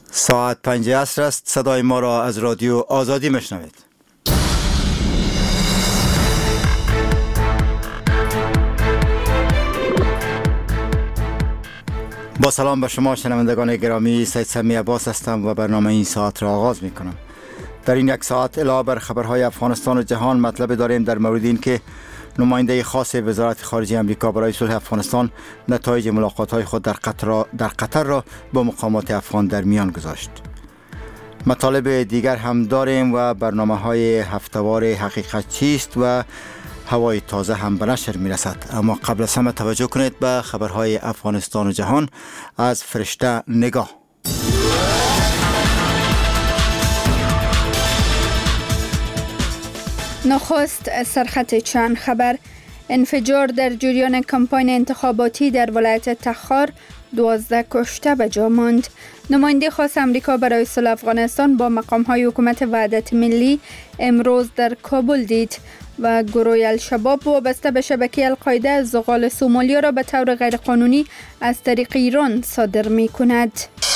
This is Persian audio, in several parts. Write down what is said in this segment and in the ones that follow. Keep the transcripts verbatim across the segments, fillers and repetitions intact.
ساعت پنج عصر است. صدای ما را از رادیو آزادی میشنوید. با سلام به شما شنوندگان گرامی، سید سمی عباس هستم و برنامه این ساعت را آغاز می کنم. در این یک ساعت علاوه بر خبرهای افغانستان و جهان مطلب داریم در مورد این که نماینده خاص وزارت خارجه امریکا برای صلح افغانستان نتایج ملاقات‌های خود در قطر در قطر را با مقامات افغان در میان گذاشت. مطالب دیگر هم داریم و برنامه‌های هفته‌وار حقیقت چیست و هوای تازه هم به نشر می‌رسد. اما قبل از همه توجه کنید به خبرهای افغانستان و جهان از فرشته نگاه. نخست سرخط چند خبر: انفجار در جریان کمپاین انتخاباتی در ولایت تخار، دوازده کشته به جا ماند. نماینده خاص امریکا برای صلح افغانستان با مقام‌های حکومت وحدت ملی امروز در کابل دید و گروه الشباب وابسته به شبکه القاعده زغال سومالیا را به طور غیرقانونی از طریق ایران صادر می‌کند.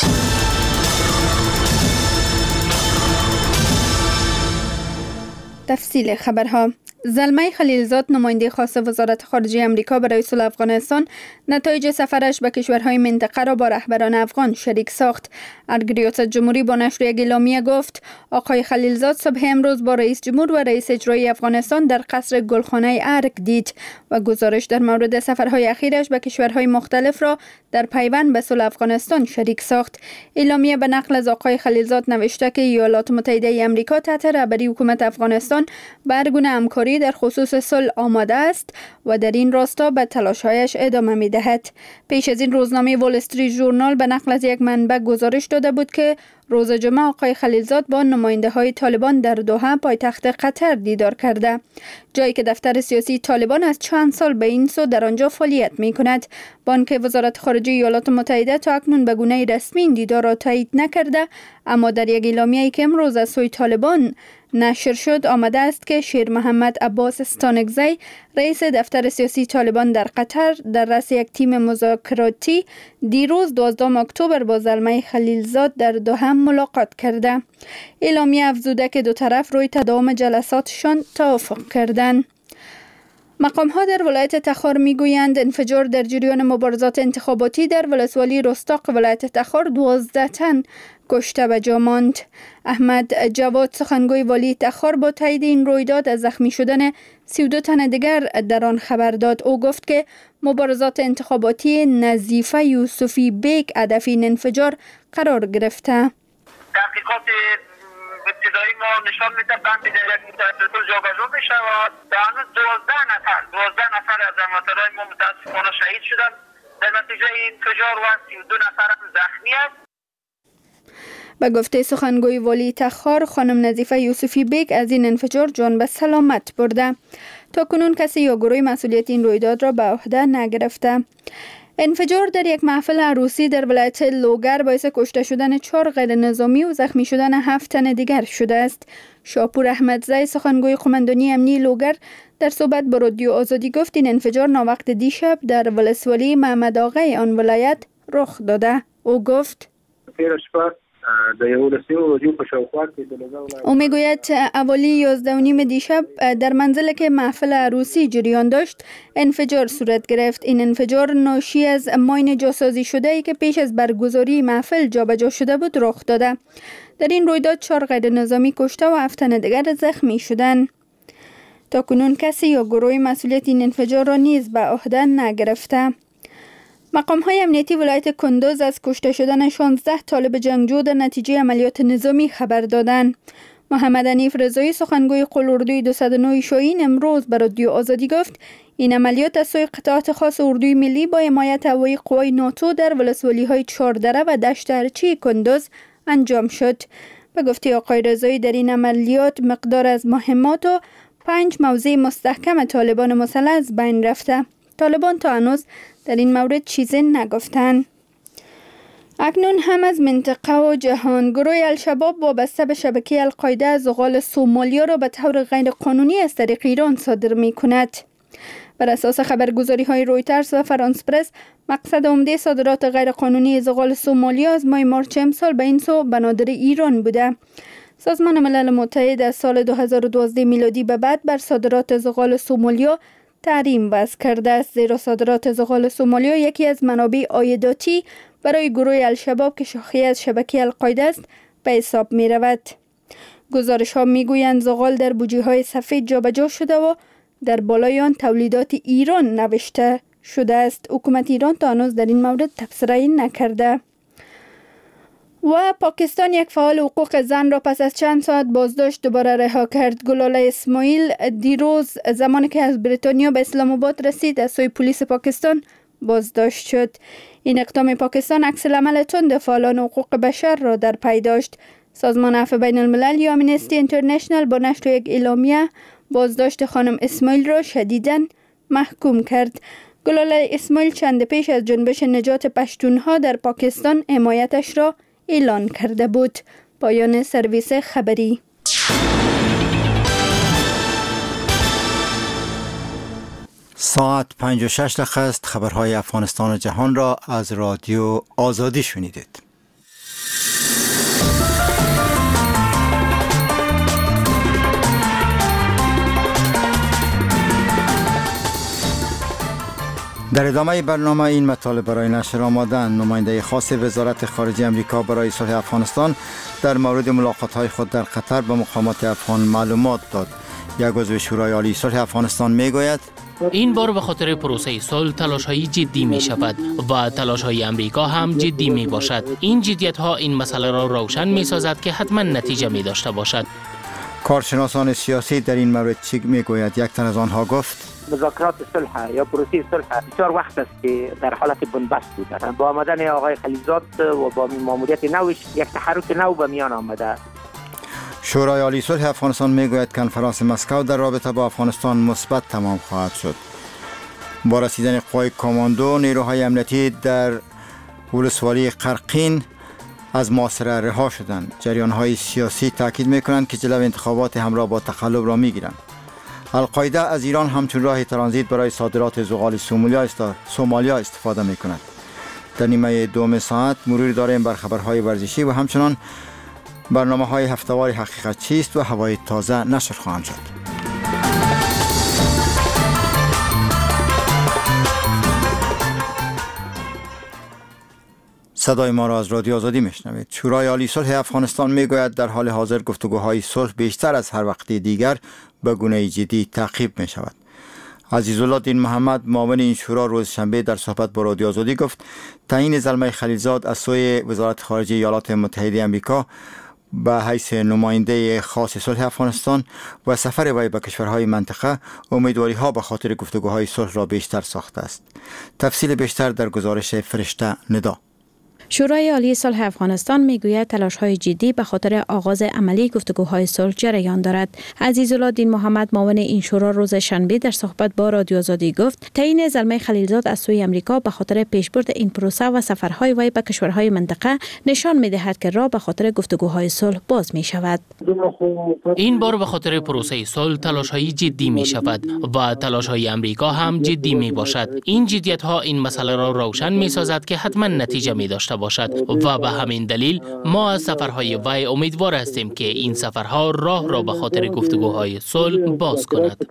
تفصیل خبرها: زلمه خلیلزاد، نماینده خاص وزارت خارجه امریکا برای صلح افغانستان، نتایج سفرش به کشورهای منطقه را با رهبران افغان شریک ساخت. ریاست جمهوری با نشر یک اعلامیه گفت آقای خلیلزاد صبح امروز با رئیس جمهور و رئیس اجرایی افغانستان در قصر گلخانه ارگ دید و گزارش در مورد سفرهای اخیرش به کشورهای مختلف را در پیوند به صلح افغانستان شریک ساخت. اعلامیه به نقل از آقای خلیلزاد نوشته که ایالات متحده آمریکا تحت رهبری حکومت افغانستان به هر گونه همکاری در خصوص صلح آماده است و در این راستا به تلاش‌هایش ادامه می‌دهد. پیش از این روزنامه وال استریت ژورنال به نقل از یک منبع گزارش داده بود که روز جمعه آقای خلیلزاد با نماینده‌های طالبان در دوحه پایتخت قطر دیدار کرده، جایی که دفتر سیاسی طالبان از چند سال به این سو در آنجا فعالیت می‌کند. بانک وزارت خارجه ایالات متحده تا اکنون به گونه رسمی این دیدار را تایید نکرده، اما در یک اعلامیه‌ای که امروز از سوی طالبان نشر شد آمده است که شیر محمد عباس استانکزی، رئیس دفتر سیاسی طالبان در قطر، در رأس یک تیم مذاکراتی دیروز دوازدهم اکتبر با زلمه خلیلزاد در دوحه ملاقات کرده. اعلامیه افزوده که دو طرف روی تداوم جلساتشان توافق کردند. مقام‌ها در ولایت تخار می‌گویند انفجار در جریان مبارزات انتخاباتی در ولسوالی رستاق ولایت تخار دوازده تن کشته به جا ماند. احمد جواد، سخنگوی والی تخار، با تایید این رویداد از زخمی شدن سی و دو تن دیگر در آن خبر داد. او گفت که مبارزات انتخاباتی نظیفه یوسفی بیگ هدف این انفجار قرار گرفته. تحقیقات ابتدایی ما نشان میده بند در یک متوسط جابجا میشه و در هنوز دوازده نفر دوازده نفر از هموطنان ما متاسفانه شهید شدن. در نتیجه این انفجار و سی و دو نفر زخمی است. به گفته سخنگوی والی تخار خانم نظیفه یوسفی بیگ، از این انفجار جان به سلامت برده. تا کنون کسی یا گروهی مسئولیت این رویداد را به عهده نگرفته. انفجار در یک محفل عروسی در ولایت لوگر باعث کشته شدن چهار غیر نظامی و زخمی شدن هفت تن دیگر شده است. شاپور احمدزی، سخنگوی قماندانی امنی لوگر، در صحبت با رادیو آزادی گفت این انفجار ناوقت دیشب در ولسوالی محمد آقای آن ولایت رخ داده. او گفت او میگوید اوالی یازده و نیم دیشب در منزل که محفل عروسی جریان داشت انفجار صورت گرفت. این انفجار ناشی از ماین جاسازی شده ای که پیش از برگزاری محفل جابجا شده بود رخ داده. در این رویداد چهار غیر نظامی کشته و هفت تن دیگر زخمی شدند. تا کنون کسی یا گروهی مسئولیت این انفجار را نیز به عهده نگرفته. مقام‌های امنیتی ولایت کندوز از کشته شدن شانزده طالب جنگجو در نتیجه عملیات نظامی خبر دادند. محمد حنیف رضایی، سخنگوی قواردوی دویست و نه شاهین، امروز به رادیو آزادی گفت این عملیات از سوی قطعات خاص اردوی ملی با حمایت هوایی قوای ناتو در ولسوالی‌های چهاردره و دشت ارچی کندوز انجام شد. به گفته آقای رضایی در این عملیات مقدار از مهمات و پنج موضع مستحکم طالبان مسلح از بین رفته. طالبان تا هنوز در این مورد چیزی نگفتند. اکنون هم از منطقه و جهان: گروه الشباب وابسته به شبکه القاعده زغال سومالیا را به طور غیر قانونی از طریق ایران صادر می کند. بر اساس خبرگزاری های رویترز و فرانس پرس، مقصد عمده صادرات غیرقانونی زغال سومالیا از ماه مارچ امسال به این سو بنادر ایران بوده. سازمان ملل متحد از سال دو هزار و دوازده میلادی به بعد بر صادرات زغال سومالیا تحریم وضع کرده است، زیرا صادرات زغال سومالیا یکی از منابع عایداتی برای گروه الشباب که شاخه از شبکه القاعده است به حساب می رود. گزارش ها می گویند زغال در بوجه های سفید جابجا شده و در بالای آن تولیدات ایران نوشته شده است. حکومت ایران تا هنوز در این مورد تبصره نکرده. و پاکستان یک فعال حقوق زن را پس از چند ساعت بازداشت دوباره رها کرد. گلاله اسماعیل دیروز زمانی که از بریتانیا به اسلام آباد رسید از سوی پلیس پاکستان بازداشت شد. این اقدام پاکستان عکس العمل تند فعالان حقوق بشر را در پی داشت. سازمان عفو بین الملل یا آمنستی اینترنشنال با نشر یک اعلامیه بازداشت خانم اسماعیل را شدیداً محکوم کرد. گلاله اسماعیل چند پیش از جنبش نجات پشتونها در پاکستان حمایتش را اعلان کرده بود. پایان سرویس خبری. ساعت پنج و شش دقیقه است. خبرهای افغانستان و جهان را از رادیو آزادی شنیدید. در ادامه برنامه این مطالب برای نشر آمدند. نماینده خاص وزارت خارجه آمریکا برای صلح افغانستان در مورد ملاقات‌های خود در قطر به مقامات افغان معلومات داد. یک عضو شورای عالی صلح افغانستان میگوید این بار به خاطر پروسه صلح تلاش‌های جدی می شود و تلاش‌های امریکا هم جدی می باشد. این جدیت‌ها این مسئله را روشن می سازد که حتما نتیجه می داشته باشد. کارشناسان سیاسی در این مورد چی میگوید؟ یک تن از آنها گفت مذاکرات صلح یا پروسه صلح بسیار وقت است که در حالت بنبست بوده. با آمدن آقای خلیلزاد و با ماموریت نوش یک تحرک نو به میان آمده. شورای عالی صلح افغانستان میگوید کنفرانس مسکو در رابطه با افغانستان مثبت تمام خواهد شد. با رسیدن قوای کاماندو، نیروهای امنیتی در ولسوالی قرقین از محاصره رها شدند. جریان‌های سیاسی تاکید می‌کنند که جلو انتخابات همراه با تقلب را می‌گیرند. القاعده از ایران همچون راه ترانزیت برای صادرات زغال سومالیا استفاده می‌کند. در نیمه دوم ساعت مرور داریم بر خبرهای ورزشی و همچنان برنامه‌های هفته‌وار حقیقت چیست و هوای تازه نشر خواهند شد. صدای ما را از رادیو آزادی میشنوید. شورای عالی صلح افغانستان میگوید در حال حاضر گفتگوهای صلح بیشتر از هر وقت دیگر به گونه جدی تعقیب می شود. عزیزالله دین محمد معاون این شورا روز شنبه در صحبت با رادیو آزادی گفت تعیین زلمه خلیلزاد از سوی وزارت خارجه ایالات متحده آمریکا به حیث نماینده خاص صلح افغانستان و سفر وی به کشورهای منطقه امیدواری ها به خاطر گفتگوهای صلح را بیشتر ساخته است. تفصیل بیشتر در گزارش فرشته ندا. شورای عالی صلح افغانستان میگوید تلاش‌های جدی به خاطر آغاز عملی گفتگوهای صلح جریان دارد. عزیزالله دین محمد معاون این شورا روز شنبه در صحبت با رادیو آزادی گفت تعیین زلمه خلیلزاد از سوی آمریکا به خاطر پیشبرد این پروسه و سفرهای وی به کشورهای منطقه نشان می‌دهد که راه به خاطر گفتگوهای صلح باز می‌شود. این بار به خاطر پروسه صلح تلاش‌های جدی می‌شود و تلاش‌های آمریکا هم جدی می‌باشد. این جدیت‌ها این مسئله را روشن می‌سازد که حتما نتیجه می‌داشته باشد و به همین دلیل ما از سفرهای وی امیدوار هستیم که این سفرها راه را به خاطر گفتگوهای صلح باز کند.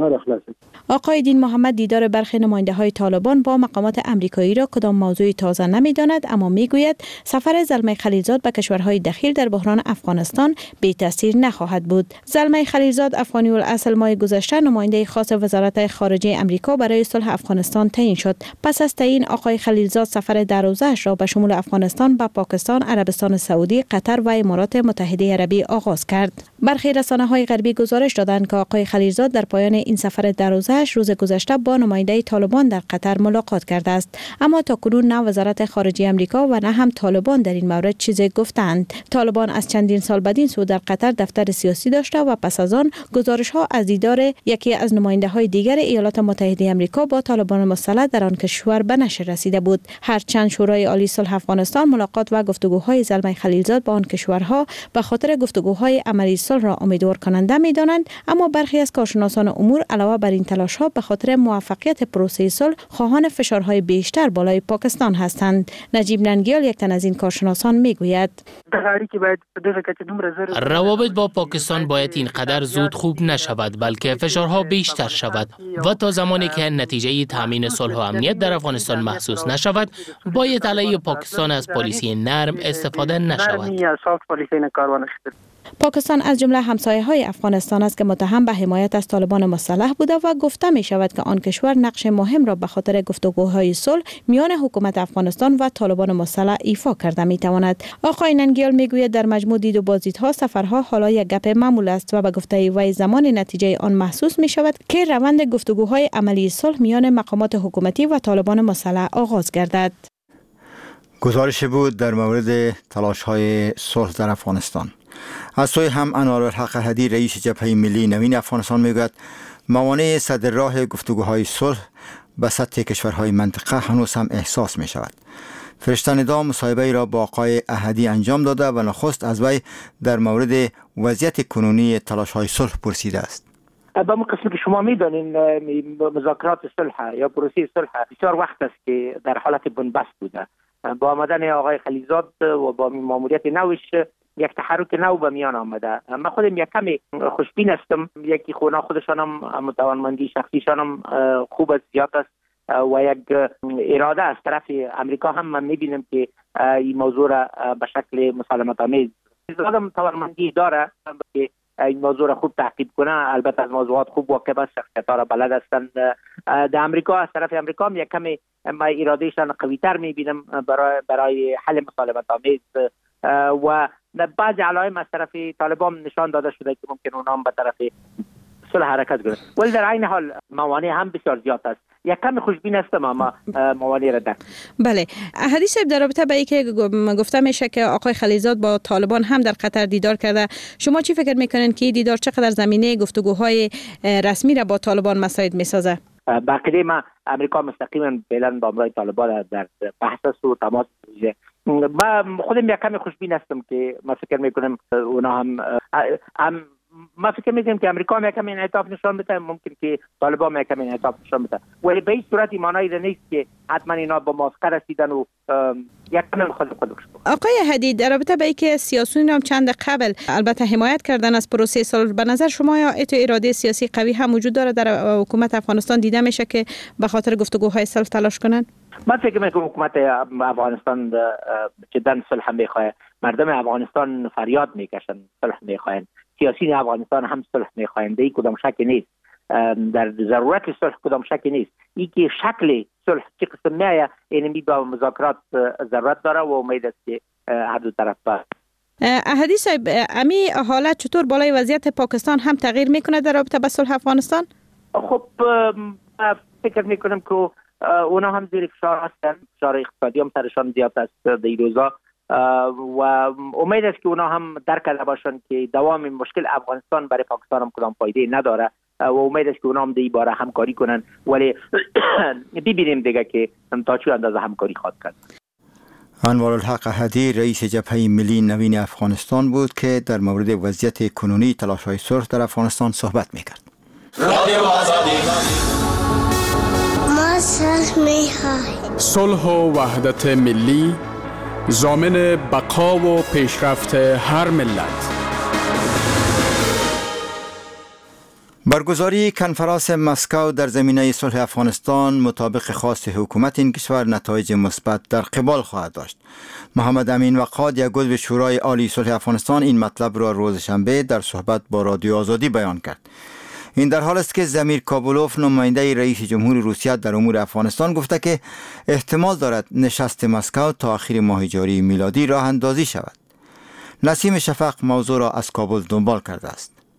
آقای دین محمد دیدار برخی نماینده‌های طالبان با مقامات امریکایی را کدام موضوع تازه نمی‌داند، اما می‌گوید سفر زلمه خلیلزاد به کشورهای دخیل در بحران افغانستان بی تاثیر نخواهد بود. زلمه خلیلزاد افغانی الاصل ماه گذشته نماینده خاص وزارت خارجه امریکا برای صلح افغانستان تعیین شد. پس از تعیین آقای خلیلزاد سفر در روزه‌اش را به شمول افغانستان به پاکستان، عربستان سعودی، قطر و امارات متحده عربی آغاز کرد. برخی رسانه‌های غربی گزارش دادند که آقای خلیلزاد در پایان این سفر در روزه‌اش روز گذشته با نماینده طالبان در قطر ملاقات کرده است، اما تاکنون نه وزارت خارجه آمریکا و نه هم طالبان در این مورد چیزی گفتند. طالبان از چندین سال بعد این سو در قطر دفتر سیاسی داشته و پس از آن گزارش‌ها از دیدار یکی از نماینده‌های دیگر ایالات متحده آمریکا با طالبان مسلح در آن کشور به نشر رسیده بود. هرچند شورای عالی صلح افغانستان ملاقات و گفتگوهای زلمه خلیلزاد با آن کشورها به خاطر گفتگوهای عملی صلح را امیدوار کننده می‌دانند، اما برخی از کارشناسان امور علاوه بر این تلاش‌ها به خاطر موفقیت پروسه صلح خواهان فشارهای بیشتر بالای پاکستان هستند. نجیب ننگیال یک تن از این کارشناسان میگوید روابط با پاکستان باید اینقدر زود خوب نشود، بلکه فشارها بیشتر شود و تا زمانی که نتیجه تامین صلح و امنیت در افغانستان محسوس نشود باید علیه پاکستان از پالیسی نرم استفاده نشود. پاکستان از جمله همسایه‌های افغانستان است که متهم به حمایت از طالبان مسلح بوده و گفته می شود که آن کشور نقش مهم را به خاطر گفتگوهای صلح میان حکومت افغانستان و طالبان مسلح ایفا کرده می تواند. آقای ننگیال می گوید در مجموع دید و بازدیدها سفرها حالا یک گپ معمول است و به گفته وی زمان نتیجه آن محسوس می شود که روند گفتگوهای عملی صلح میان مقامات حکومتی و طالبان مسلح آغاز گردد. گزارش بود در مورد تلاش‌های صلح در افغانستان. از سوی هم انوارالحق احدی رئیس جبهه ملی نوین افغانستان میگوید موانع صدر راه گفتگوهای صلح به سطح کشورهای منطقه هنوز هم احساس می شود. فرشته ندا مصاحبه را با آقای احدی انجام داده و نخست از وی در مورد وضعیت کنونی تلاش‌های صلح پرسیده است. به قسمی که شما میدانین مذاکرات صلح یا پروسه صلح بسیار وقت است که در حالت بنبست بوده. با آمدن آقای خلیلزاد و با ماموریت نوش یک تحرک نو به میان آمده. من خودم یک کمی خوشبین هستم، یکی خونا خودشان هم توانمندی شخصیشان هم خوب است، زیاد است و یک اراده از طرف امریکا هم من میبینم که این موضوع را به شکل مسالمت آمیز آدم توانمندی داره که این موضوع را خوب تعقیب کنه. البته از موضوعات خوب واقف است، شخصیت‌ها را بلد هستند. در امریکا از طرف امریکا هم یک کمی من ارادهشان قوی‌تر میبینم برای برای حل مسالمت آمیز و بعضی علائم از طرف طالبان نشان داده شده که ممکن اونها هم به طرف صلح حرکت کنند، ولی در عین حال موانع هم بسیار زیاد است. یک کمی خوشبین هستم اما موانع را دارم. بله، احدی صاحب در رابطه به اینکه گفته میشه که آقای خلیلزاد با طالبان هم در قطر دیدار کرده، شما چی فکر میکنین که این دیدار چقدر زمینه گفتگوهای رسمی را با طالبان مساعد میسازه؟ باقی ما امریکا مستقیما فعلا با امرای طالبان در بحث و تماس میشه. ما خودم یک کمی خوشبین هستم که ما فکر میکنم اونا هم هم ما فکر میکنم که امریکا هم یک کمی انعطاف نشان بده، ممکن که طالبان هم یک کمی انعطاف نشان بده، ولی به این صورت معنی نیست که حتما اینا با موافقه رسیدن و یک کمی خود خودش. آقای احدی در رابطه به اینکه سیاسیون هم چند قبل البته حمایت کردن از پروسه صلح، به نظر شما یا اتو اراده سیاسی قوی هم وجود داره در حکومت افغانستان دیده میشه که به خاطر گفتگوهای صلح تلاش کنن؟ من فکر میکنم حکومت افغانستان جدا صلح میخواه، مردم افغانستان فریاد میکشن صلح میخواهن، سیاسیون افغانستان هم صلح میخواهند، این کدام شکی نیست، در ضرورت صلح کدام شکی نیست. این که شکل صلح چه قسم میایه اینمی با مذاکرات ضرورت داره و امید است که هر دو طرف باشه. احدی صاحب، امی حالت چطور بالای وضعیت پاکستان هم تغییر میکنه در رابطه با صلح افغانستان؟ خب فکر میکنم که اونا هم زیر فشار هستن، فشار اقتصادی هم سرشان زیاد است در این روزا و امید است که اونا هم درک کرده باشند که دوام مشکل افغانستان برای پاکستان هم کدام فایده نداره و امید است که اونا هم در این باره همکاری کنن، ولی ببینیم دیگه که تا چه اندازه همکاری خواهد کرد. انوارالحق احدی رئیس جبهه ملی نوین افغانستان بود که در مورد وضعیت کنونی تلاش‌های صلح در افغانستان صحبت می‌کرد. ما صلح می‌خوایم. صلح و وحدت ملی ضامن بقا و پیشرفت هر ملت. برگزاری کنفرانس مسکو در زمینه صلح افغانستان مطابق خواست حکومت این کشور نتایج مثبت در قبال خواهد داشت. محمد امین وقاد یک عضو شورای عالی صلح افغانستان این مطلب را روز شنبه در صحبت با رادیو آزادی بیان کرد. این در حال است که زمیر کابولوف نماینده رئیس جمهور روسیه در امور افغانستان گفته که احتمال دارد نشست مسکو تا آخر ماه جاری میلادی راه اندازی شود. نسیم شفق موضوع را از کابل دنبال کرده است.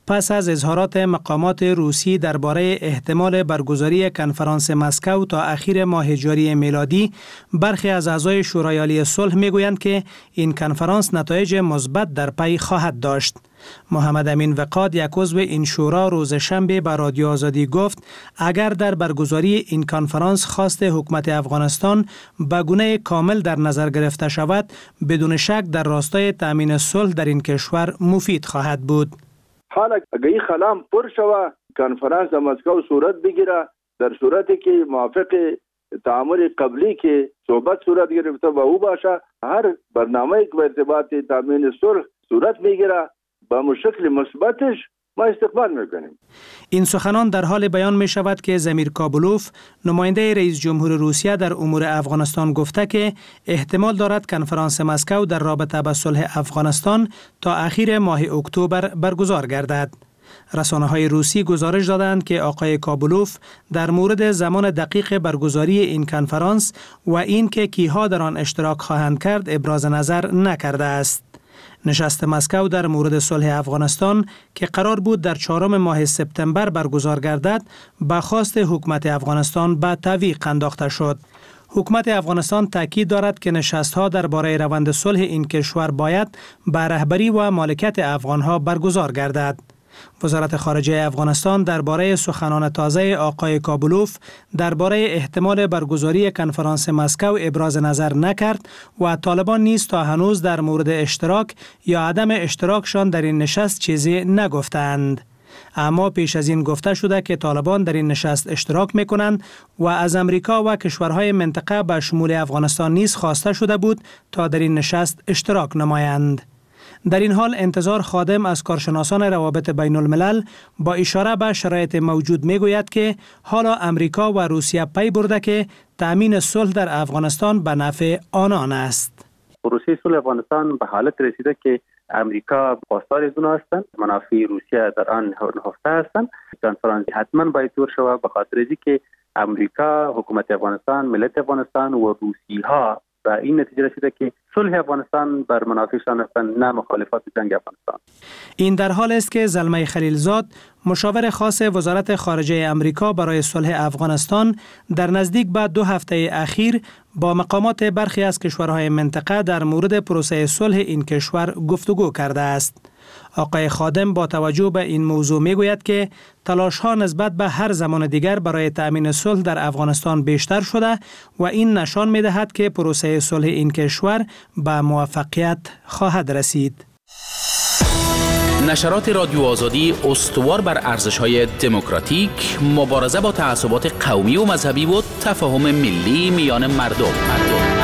پس از اظهارات مقامات روسی درباره احتمال برگزاری کنفرانس مسکو تا اخیر ماه جاری میلادی، برخی از اعضای شورای عالی صلح میگویند که این کنفرانس نتایج مثبت در پی خواهد داشت. محمد امین وقاد، یک عضو این شورا، روز شنبه به رادیو آزادی گفت اگر در برگزاری این کنفرانس خواست حکومت افغانستان به گونه کامل در نظر گرفته شود، بدون شک در راستای تامین صلح در این کشور مفید خواهد بود. حالا اگر این خلام پر شوه، کنفرانس در مسکو صورت بگیره، در صورتی که موافق تعامل قبلی که صحبت صورت گرفته و او باشه، هر برنامه که به ارتباط تامین صلح صورت میگیره با شکل مثبتش ما استقبال میکنیم. این سخنان در حال بیان می شود که زمیر کابلوف، نماینده رئیس جمهور روسیه در امور افغانستان، گفته که احتمال دارد کنفرانس مسکو در رابطه با صلح افغانستان تا اخیر ماه اکتبر برگزار گردد. رسانه‌های روسی گزارش دادند که آقای کابلوف در مورد زمان دقیق برگزاری این کنفرانس و اینکه کیها در آن اشتراک خواهند کرد ابراز نظر نکرده است. نشست مسکو در مورد صلح افغانستان که قرار بود در چهارم ماه سپتامبر برگزار گردد، به خواست حکومت افغانستان به تعویق انداخته شد. حکومت افغانستان تاکید دارد که نشست‌ها درباره روند صلح این کشور باید به رهبری و مالکیت افغان‌ها برگزار گردد. وزارت خارجه افغانستان درباره سخنان تازه آقای کابلوف درباره احتمال برگزاری کنفرانس مسکو ابراز نظر نکرد و طالبان نیز تا هنوز در مورد اشتراک یا عدم اشتراکشان در این نشست چیزی نگفتند. اما پیش از این گفته شده که طالبان در این نشست اشتراک میکنند و از امریکا و کشورهای منطقه به شمول افغانستان نیز خواسته شده بود تا در این نشست اشتراک نمایند. در این حال انتظار خادم از کارشناسان روابط بین الملل با اشاره به شرایط موجود میگوید که حالا امریکا و روسیه پی برده که تامین صلح در افغانستان به نفع آنان است. پروسه صلح افغانستان به حالت رسیده که امریکا پاسدار از اون هستند، منافع روسیه در آن نهفته هستند. کنفرانس حتما باید جور شود به خاطر اینکه امریکا، حکومت افغانستان، ملت افغانستان و روسیها و این نتیجه رسیده که صلح افغانستان بر منافعشان هستند، نه مخالفات جنگ افغانستان. این در حال است که زلمه خلیلزاد، مشاور خاص وزارت خارجه امریکا برای صلح افغانستان، در نزدیک به دو هفته اخیر با مقامات برخی از کشورهای منطقه در مورد پروسه صلح این کشور گفتگو کرده است. آقای خادم با توجه به این موضوع میگوید که تلاش‌ها نسبت به هر زمان دیگر برای تأمین صلح در افغانستان بیشتر شده و این نشان می‌دهد که پروسه صلح این کشور به موفقیت خواهد رسید. نشرات رادیو آزادی استوار بر ارزش‌های دموکراتیک، مبارزه با تعصبات قومی و مذهبی و تفاهم ملی میان مردم. مردم.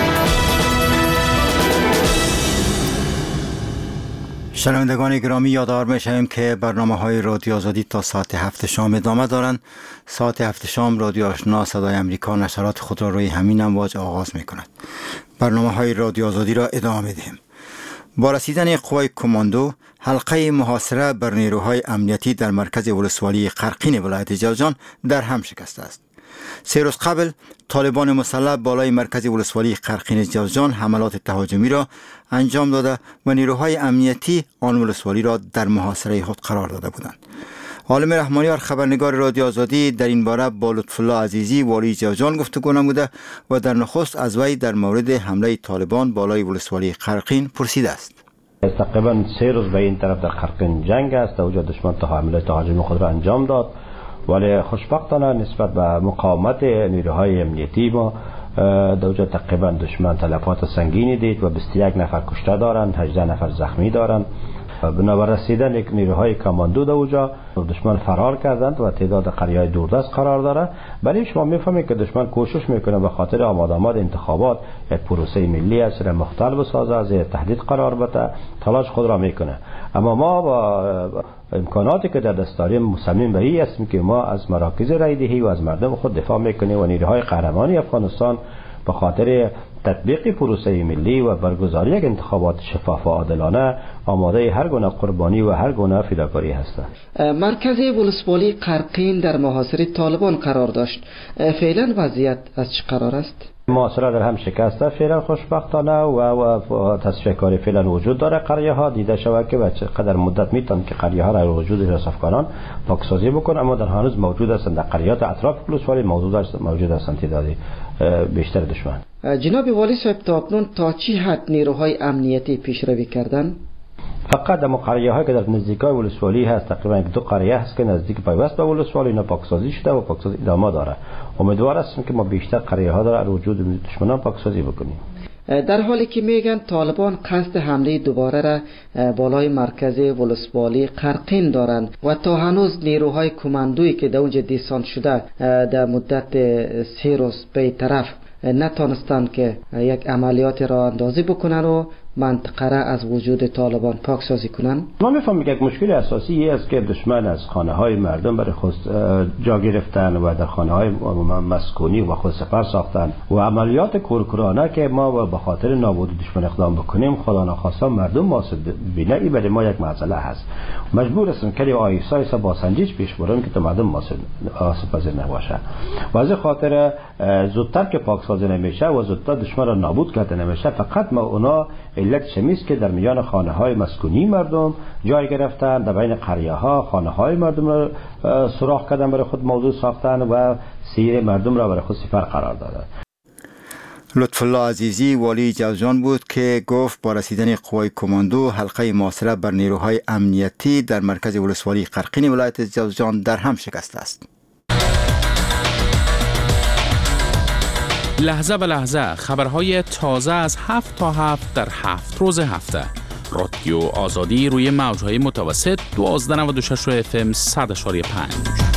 شنوندگان گرامی، یادآور می‌شویم که برنامه‌های رادیو آزادی تا ساعت هفت شام ادامه دارند. ساعت هفت شام رادیو آشنا صدای امریکا نشرات خود را روی همین امواج آغاز می‌کند. برنامه‌های رادیو آزادی را ادامه می‌دهیم. با رسیدن قوای کماندو، حلقه محاصره بر نیروهای امنیتی در مرکز ولسوالی قرقین ولایت جوزجان در هم شکسته است. سه روز قبل طالبان مسلح بالای مرکز ولسوالی قرقین جوزجان حملات تهاجمی را انجام داده و نیروهای امنیتی آن ولسوالی را در محاصره خود قرار داده بودند. عالم رحمانیار خبرنگار رادیو آزادی در این باره با لطفالله عزیزی والی جوزجان گفتگو نموده و در نخست از وی در مورد حمله طالبان بالای ولسوالی قرقین پرسیده است. تقریبا سه روز به این طرف در قرقین جنگ است. اوجا دشمن حمله تهاجمی خود را انجام داد، ولی خوشبختانه نسبت به مقاومت نیروهای امنیتی ما در اوجا تقریبا دشمن تلفات سنگینی دید و بیست و یک نفر کشته دارند، هجده نفر زخمی دارند. بنابر رسیدن یک نیروهای کماندو در اوجا دشمن فرار کردند و تعداد قریه‌های دوردست قرار داره. ولی شما میفهمید که دشمن کوشش میکنه به خاطر آماده آمد انتخابات یک پروسه ملی از سر مختل بسازه، از تهدید قرار بده، تلاش خود را میکنه. اما ما با امکاناتی که در دست داریم مصمم به این هستیم که ما از مراکز رایدهی و از مردم خود دفاع میکنیم و نیروهای قهرمانی افغانستان به خاطر تطبیق پروسه ملی و برگزاری یک انتخابات شفاف و عادلانه آماده هر گونه قربانی و هر گونه فداکاری هستند. مرکز ولسوالی قرقین در محاصره طالبان قرار داشت. فعلا وضعیت از چه قرار است؟ محاصره در هم شکسته فعلا خوشبختانه و, و تصفیه کاری فعلا وجود داره. قریه ها دیده شود که چقدر مدت میتونن که قریه ها را وجود رصافکاران پاکسازی بکنن، اما در هنوز موجود هستند در قریات اطراف ولسوالی موجود موجود هستند تعدادی بیشتر دشمن. جناب والی صاحب تا اکنون تا چی حد نیروهای امنیتی پیشروی کردن؟ فقط در قریه هایی که در نزدیکای ولسوالی هست، تقریبا دو قریه هست که نزدیک پیوست به ولسوالی اینا پاکسازی شده و پاکسازی ادامه داره. امیدوار هستیم که ما بیشتر قریه ها در وجود دشمنان پاکسازی بکنیم. در حالی که میگن طالبان قصد حمله دوباره را بالای مرکز ولسوالی قرقین دارند و تا هنوز نیروهای کماندویی که در اونجا دیسان شده در مدت سه روز به طرف نتانستند که یک عملیات را اندازی بکنن و منطقه را از وجود طالبان پاکسازی کنن. ما میفهمیم که یک مشکل اساسی این است که دشمن از خانه های مردم برای خود جا گرفتن و در خانه های مسکونی و خود سپر ساختن و عملیات کورکورانه که ما به خاطر نابود دشمن اقدام بکنیم خدا نخواسته مردم ماسد بینه، این برای ما یک مسئله هست. مجبور هستیم که آیسا ایسا با سنجش پیش بریم که تا مردم ماسد آسیب پذیر نباشه و از خاطر زودتر که پاکسازی نمیشه و زودتر دشمن را نابود کرده نمیشه، فقط ما اونا علت شمیست که در میان خانه های مسکونی مردم جای گرفتن، در بین قریه ها خانه های مردم را سوراخ کردن برای خود موضوع ساختن و سیر مردم را برای خود سپر قرار دادن. لطف الله عزیزی والی جوزجان بود که گفت با رسیدن قوای کماندو حلقه محاصره بر نیروهای امنیتی در مرکز ولسوالی قرقین ولایت جوزجان در هم شکسته است. لحظه به لحظه خبرهای تازه از هفت تا هفت در هفت روز هفته. رادیو آزادی روی موجهای متوسط دوازده نود و شش اف ام صد و پنج.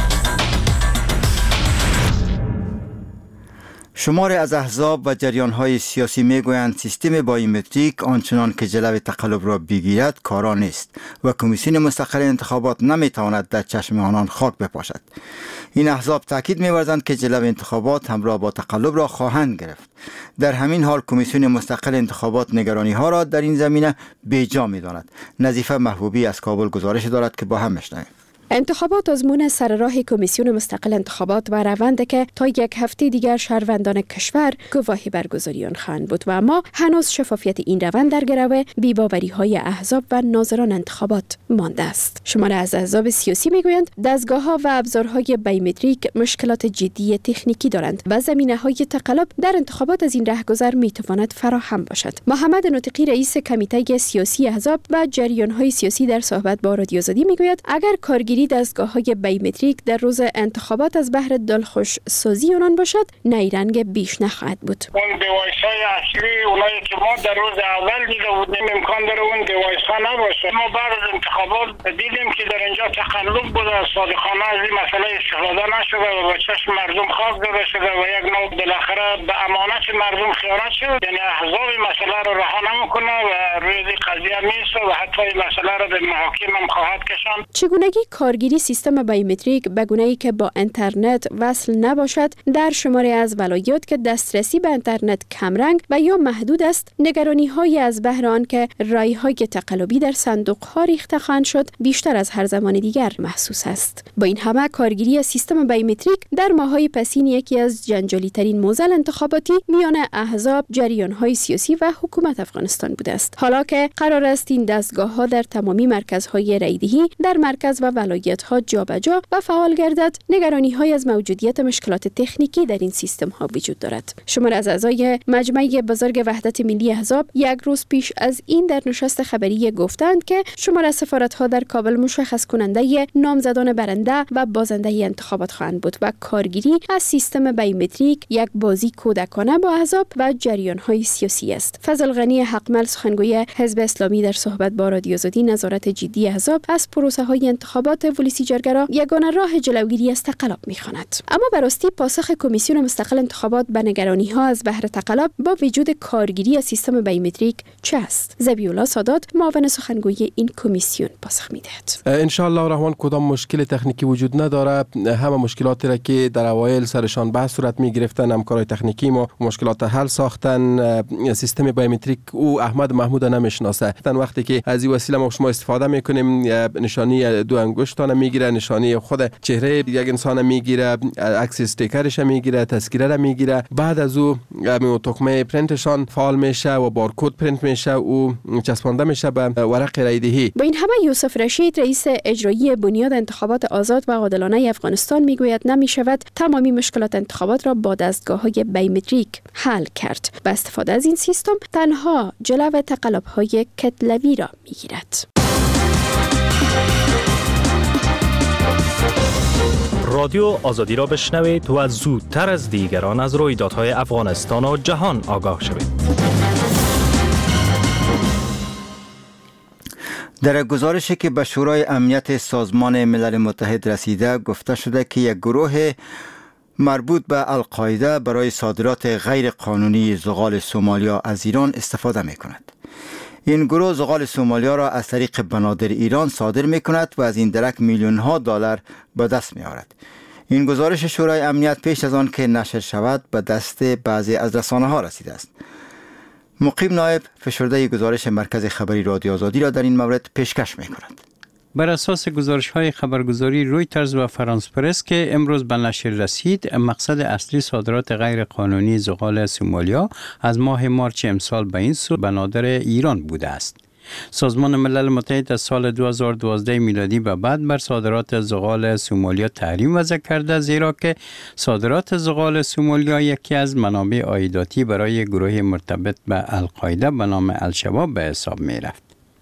شماری از احزاب و جریان‌های سیاسی می‌گویند سیستم بایومتریک آنچنان که جلوه تقلب را بگیرد کارا نیست و کمیسیون مستقل انتخابات نمی‌تواند در چشم آنان خاک بپاشد. این احزاب تاکید می‌ورزند که جلوه انتخابات همراه با تقلب را خواهند گرفت. در همین حال کمیسیون مستقل انتخابات نگرانی‌ها را در این زمینه بیجا می‌داند. نظیفه محبوبی از کابل گزارش دارد که با هم می‌شنویم. انتخابات آزمون سر راه کمیسیون مستقل انتخابات و روند که تا یک هفته دیگر شهروندان کشور گواهی برگزاری آن خواهند بود و اما هنوز شفافیت این روند در گرو بی‌باوری های احزاب و ناظران انتخابات مانده است. شماری از احزاب سیاسی میگویند دستگاه‌ها و ابزارهای بایومتریک مشکلات جدی تکنیکی دارند و زمینه‌های تقلب در انتخابات از این راهگذر میتواند فراهم باشد. محمد نطقی رئیس کمیته سیاسی احزاب و جریان‌های سیاسی در صحبت با رادیو آزادی میگوید اگر کارگیری دستگاه‌های بایومتریک در روز انتخابات از بهر دلخوش سازی آنان باشد نیرنگ بیش نخواهد بود. اون دیوایس‌های اصلی اونایی که ما در روز اول دیده بودیم امکان داره اون دیوایس‌ها نباشه. ما بعد از انتخابات دیدیم که در اینجا تقلب بوده، صادقانه از این مسئله استفاده نشده و به چشم مردم خاک داده شده و یک نوع بالاخره به امانت مردم خیانت شد. یعنی احزاب این مسئله رو رها نمی‌کنه و روی این قضیه میسته و حتی این مسئله رو به محاکم هم خواهد کشاند. چگونگی کارگیری سیستم بایومتریک به گونه‌ای که با اینترنت وصل نباشد در شماری از ولایات که دسترسی به اینترنت کمرنگ و یا محدود است، نگرانی‌های از بهر آن که رای‌های تقلبی در صندوق‌ها ریخته خواهند شد بیشتر از هر زمان دیگر محسوس است. با این همه کارگیری سیستم بایومتریک در ماه‌های پسین یکی از جنجالی‌ترین موضوع انتخاباتی میان احزاب، جریان‌های سیاسی و حکومت افغانستان بوده است. حالا که قرار است این دستگاه‌ها در تمامی مرکزهای رایدهی در مرکز و ولایت‌ها جابجا و فعال گردد، نگرانی‌های از موجودیت مشکلات تکنیکی در این سیستم‌ها وجود دارد. شماری از اعضای مجمع بزرگ وحدت ملی احزاب یک روز پیش از این در نشست خبری گفتند که شماری از سفارت‌ها در کابل مشخص کننده نامزدان برنده و بازنده انتخابات خواهند بود و کارگیری از سیستم بایومتریک یک بازی کودکانه با احزاب و جریان‌های سیاسی است. فضل غنی حقمل سخنگوی حزب اسلامی در صحبت با رادیو آزادی نظارت جدی احزاب از پروسه‌های انتخابات ولسیجرگرا یگانه راه جلوگیری از تقلب می‌خواند. اما به راستی پاسخ کمیسیون مستقل انتخابات به نگرانی‌ها از بهر تقلب با وجود کارگیری از سیستم بایومتریک چه است؟ ذبیح‌الله سادات معاون سخنگوی این کمیسیون پاسخ می‌دهد. ان شاء الله الرحمن کدام مشکل تکنیکی وجود نداره. همه مشکلاتی را که در اوایل سرشان بحث صورت می‌گرفتن همکارای تکنیکی ما مشکلات حل ساختن. سیستم بایومتریک او احمد محمود نمیشناسه. وقتی که از این وسیله ما شما استفاده می‌کنیم نشانی دو انگشت پشتانه میگیره، نشانی خود چهره یک انسان میگیره، عکس استیکرش میگیره، تذکره را میگیره. بعد از او همین تکمه پرینتشان فعال میشه و بارکد پرینت میشه، او چسبانده میشه به ورق رای دهی. با این همه یوسف رشید رئیس اجرایی بنیاد انتخابات آزاد و عادلانه افغانستان میگوید نمیشود تمامی مشکلات انتخابات را با دستگاه‌های بیومتریک حل کرد. با استفاده از این سیستم تنها جلو تقلب‌های کتلوی را میگیرد. رادیو آزادی را بشنوید و زودتر از دیگران از رویدادهای افغانستان و جهان آگاه شوید. در گزارشی که به شورای امنیت سازمان ملل متحد رسیده گفته شده که یک گروه مربوط به القاعده برای صادرات غیر قانونی زغال سومالیا از ایران استفاده می کند. این گروه زغال سومالیا را از طریق بنادر ایران صادر می کند و از این درک میلیون ها دلار به دست می آورد. این گزارش شورای امنیت پیش از آن که نشر شود به دست بعضی از رسانه ها رسیده است. مقیم نایب فشرده گزارش مرکز خبری رادیو آزادی را در این مورد پیشکش می کند. بر اساس گزارش‌های خبرگزاری رویترز و فرانس پرس که امروز به نشر رسید، مقصد اصلی صادرات غیر قانونی زغال سومالیا از ماه مارچ امسال به این سو بنادر ایران بوده است. سازمان ملل متحد از سال دو هزار و دوازده میلادی به بعد بر صادرات زغال سومالیا تحریم وضع کرده، زیرا که صادرات زغال سومالیا یکی از منابع عایداتی برای گروه مرتبط به القاعده به نام الشباب به حساب می رفت.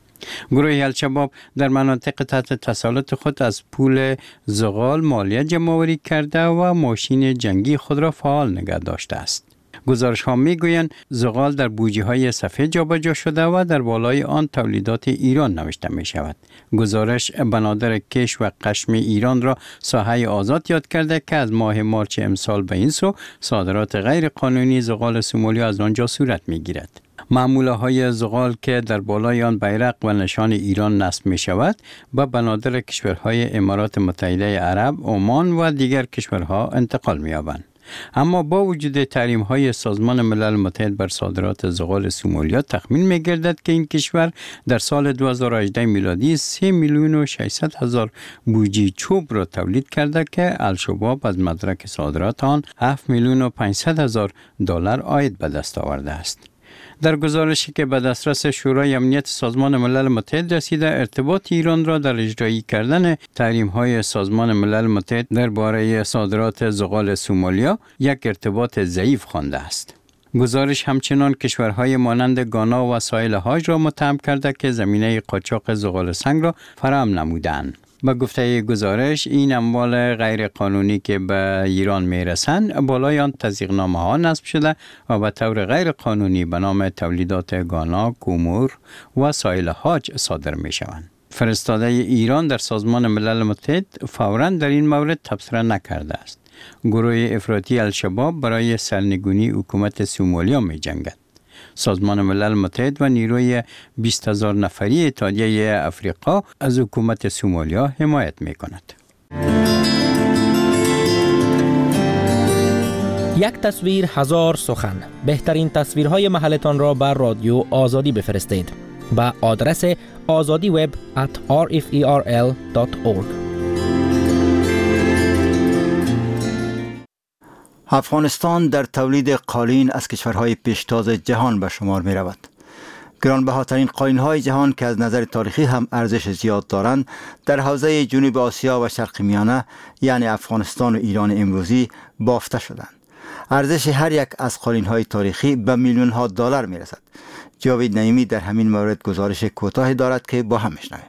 گروه الشباب در مناطق تحت تسلط خود از پول زغال مالیه جمع‌آوری کرده و ماشین جنگی خود را فعال نگه داشته است. گزارش ها می گویند زغال در بوجه های سفید جابجا شده و در بالای آن تولیدات ایران نوشته می شود. گزارش بنادر کش و قشم ایران را ساحه آزاد یاد کرده که از ماه مارچ امسال به این سو صادرات غیر قانونی زغال سومالیا از آنجا صورت می گیرد. معموله های زغال که در بالای آن بیرق و نشان ایران نصب می شود به بنادر کشورهای امارات متحده عرب، عمان و دیگر کشورها انتقال می یابند. اما با وجود تحریم های سازمان ملل متحد بر صادرات زغال سومالیا، تخمین می گردد که این کشور در سال دو هزار و هجده میلادی سه میلیون و ششصد هزار بوجی چوب را تولید کرده که الشباب از مدرک صادرات آن هفت میلیون و پانصد هزار دلار عاید به دست آورده است. در گزارشی که به دسترس شورای امنیت سازمان ملل متحد رسیده، ارتباط ایران را در اجرایی کردن تحریم‌های سازمان ملل متحد درباره صادرات زغال سومالیا یک ارتباط ضعیف خوانده است. گزارش همچنان کشورهای مانند گانا و ساحل هاج را متهم کرده که زمینه قاچاق زغال سنگ را فراهم نمودند. با گفته گزارش، این اموال غیر قانونی که به ایران می رسند بالای آن تزریقنامه ها نصب شده و به طور غیر قانونی به نام تولیدات گانا، کومور و ساحل هاج صادر می شوند. فرستاده ایران در سازمان ملل متحد فوراً در این مورد تبصره نکرده است. گروه افراطی الشباب برای سرنگونی حکومت سومالیا می جنگد. سازمان ملل متحد و نیروی بیست هزار نفری اتحادیه افریقا از حکومت سومالیا حمایت می کند. یک تصویر هزار سخن. بهترین تصویرهای محلتان را بر رادیو آزادی بفرستید با آدرس آزادی وب ات آر اف ای آر ال دات اورگ. افغانستان در تولید قالین از کشورهای پیشتاز جهان به شمار می رود. گرانبهاترین قالین‌های جهان که از نظر تاریخی هم ارزش زیاد دارند در حوزه جنوب آسیا و شرق میانه یعنی افغانستان و ایران امروزی بافته شدند. ارزش هر یک از قالین‌های تاریخی به میلیون ها دلار می رسد. جاوید نعیمی در همین مورد گزارش کوتاه دارد که با هم میشنویم.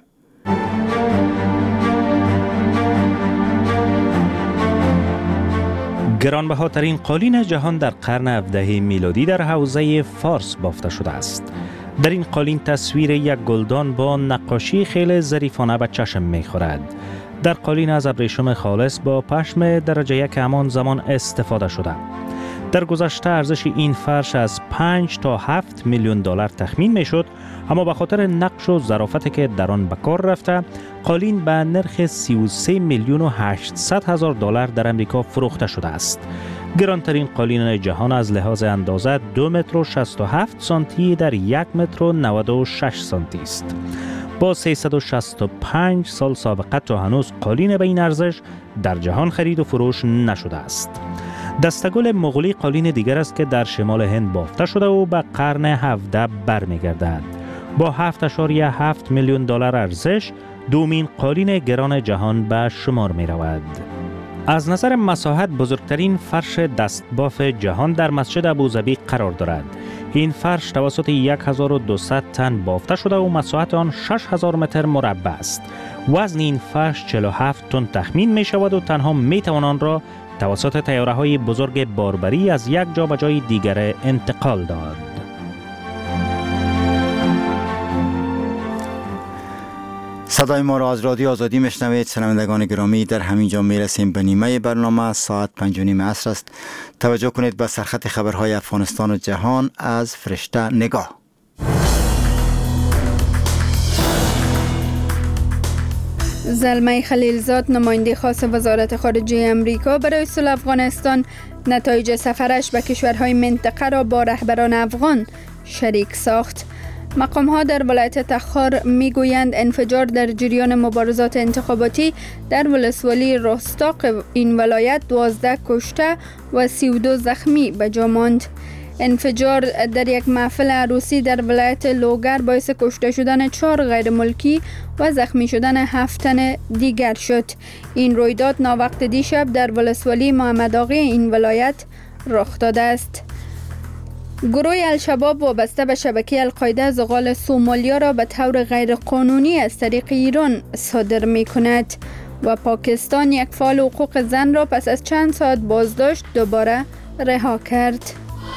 گرانبهاترین قالین جهان در قرن هفدهم میلادی در حوزه فارس بافته شده است. در این قالین تصویر یک گلدان با نقاشی خیلی ظریفانه به چشم می‌خورد. در قالین از ابریشم خالص با پشم درجه یک همان زمان استفاده شده. در گذشته ارزش این فرش از پنج تا هفت میلیون دلار تخمین میشد، اما به خاطر نقش و ظرافتی که در آن به کار رفته، قالین به نرخ سی و سه میلیون و هشتصد هزار دلار در امریکا فروخته شده است. گرانترین قالین جهان از لحاظ اندازه دو متر و شصت و هفت سانتی در یک متر و نود و شش سانتی است. با سیصد و شصت و پنج سال سابقه تا هنوز قالین به این ارزش در جهان خرید و فروش نشده است. دستگل مغولی قالین دیگر است که در شمال هند بافته شده و به قرن هفدهم برمیگردد. با هفت اشاریه هفت میلیون دلار ارزش دومین قالین گران جهان به شمار می رود. از نظر مساحت بزرگترین فرش دستباف جهان در مسجد ابوظبی قرار دارد. این فرش توسط هزار و دویست تن بافته شده و مساحت آن شش هزار متر مربع است. وزن این فرش چهل و هفت تن تخمین می شود و تنها می توان آن را توسط طیاره های بزرگ باربری از یک جا به جای دیگر انتقال داد. صدای ما را از رادیو آزادی میشنوید. شنوندگان گرامی، در همین جا میرسیم به نیمه برنامه. ساعت پنج و نیم عصر است. توجه کنید به سرخط خبرهای افغانستان و جهان از فرشته نگاه. زلمه خلیلزاد، نماینده خاص وزارت خارجه امریکا برای صلح افغانستان، نتایج سفرش به کشورهای منطقه را با رهبران افغان شریک ساخت. مقام ها در ولایت تخار می گویند انفجار در جریان مبارزات انتخاباتی در ولسوالی رستاق این ولایت دوازده کشته و سی و دو زخمی به جا ماند. انفجار در یک محفل عروسی در ولایت لوگر باعث کشته شدن چهار غیر ملکی و زخمی شدن هفت تن دیگر شد. این رویداد ناوقت دیشب در ولسوالی محمد آقی این ولایت رخ داده است. گروه الشباب وابسته به شبکه القاعده زغال سومالیا را به طور غیر قانونی از طریق ایران صادر می کند و پاکستان یک فعال حقوق زن را پس از چند ساعت بازداشت دوباره رها کرد.